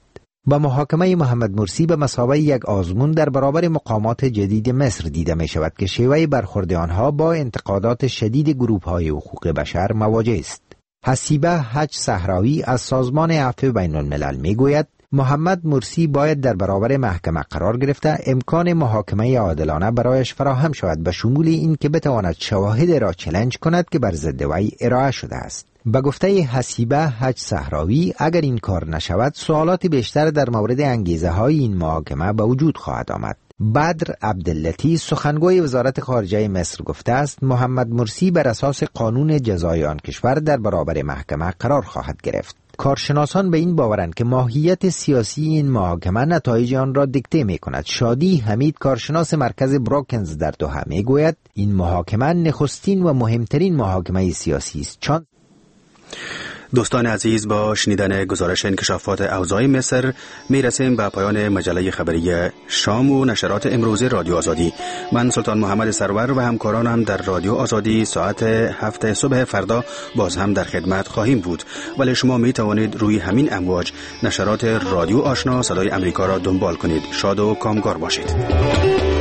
با محاکمه محمد مرسی به مثابه یک آزمون در برابر مقامات جدید مصر دیده می شود که شیوه برخورد آنها با انتقادات شدید گروه‌های حقوق بشر مواجه است. حسیبه حج صحراوی از سازمان عفو بین الملل می گوید محمد مرسی باید در برابر محکمه قرار گرفته امکان محاکمه عادلانه برایش فراهم شود به شمول این که بتواند شواهد را چالش کند که بر ضد وی ارائه شده است. به گفته حسیبه حج صحراوی اگر این کار نشود سوالات بیشتر در مورد انگیزه های این محاکمه به وجود خواهد آمد. بدر عبداللطی سخنگوی وزارت خارجه مصر گفته است محمد مرسی بر اساس قانون جزای آن کشور در برابر محکمه قرار خواهد گرفت. کارشناسان به این باورند که ماهیت سیاسی این محاکمه نتایج آن را دیکته می کند. شادی حمید کارشناس مرکز بروکنز در دوحه می گوید این محاکمه نخستین و مهمترین محاکمه سیاسی است. چون دوستان عزیز با شنیدن گزارش انکشافات اوضاع مصر می رسیم به پایان مجله خبری شام و نشرات امروزی رادیو آزادی. من سلطان محمد سرور و همکارانم در رادیو آزادی ساعت هفت صبح فردا باز هم در خدمت خواهیم بود، ولی شما می توانید روی همین امواج نشرات رادیو آشنا صدای امریکا را دنبال کنید. شاد و کامگار باشید.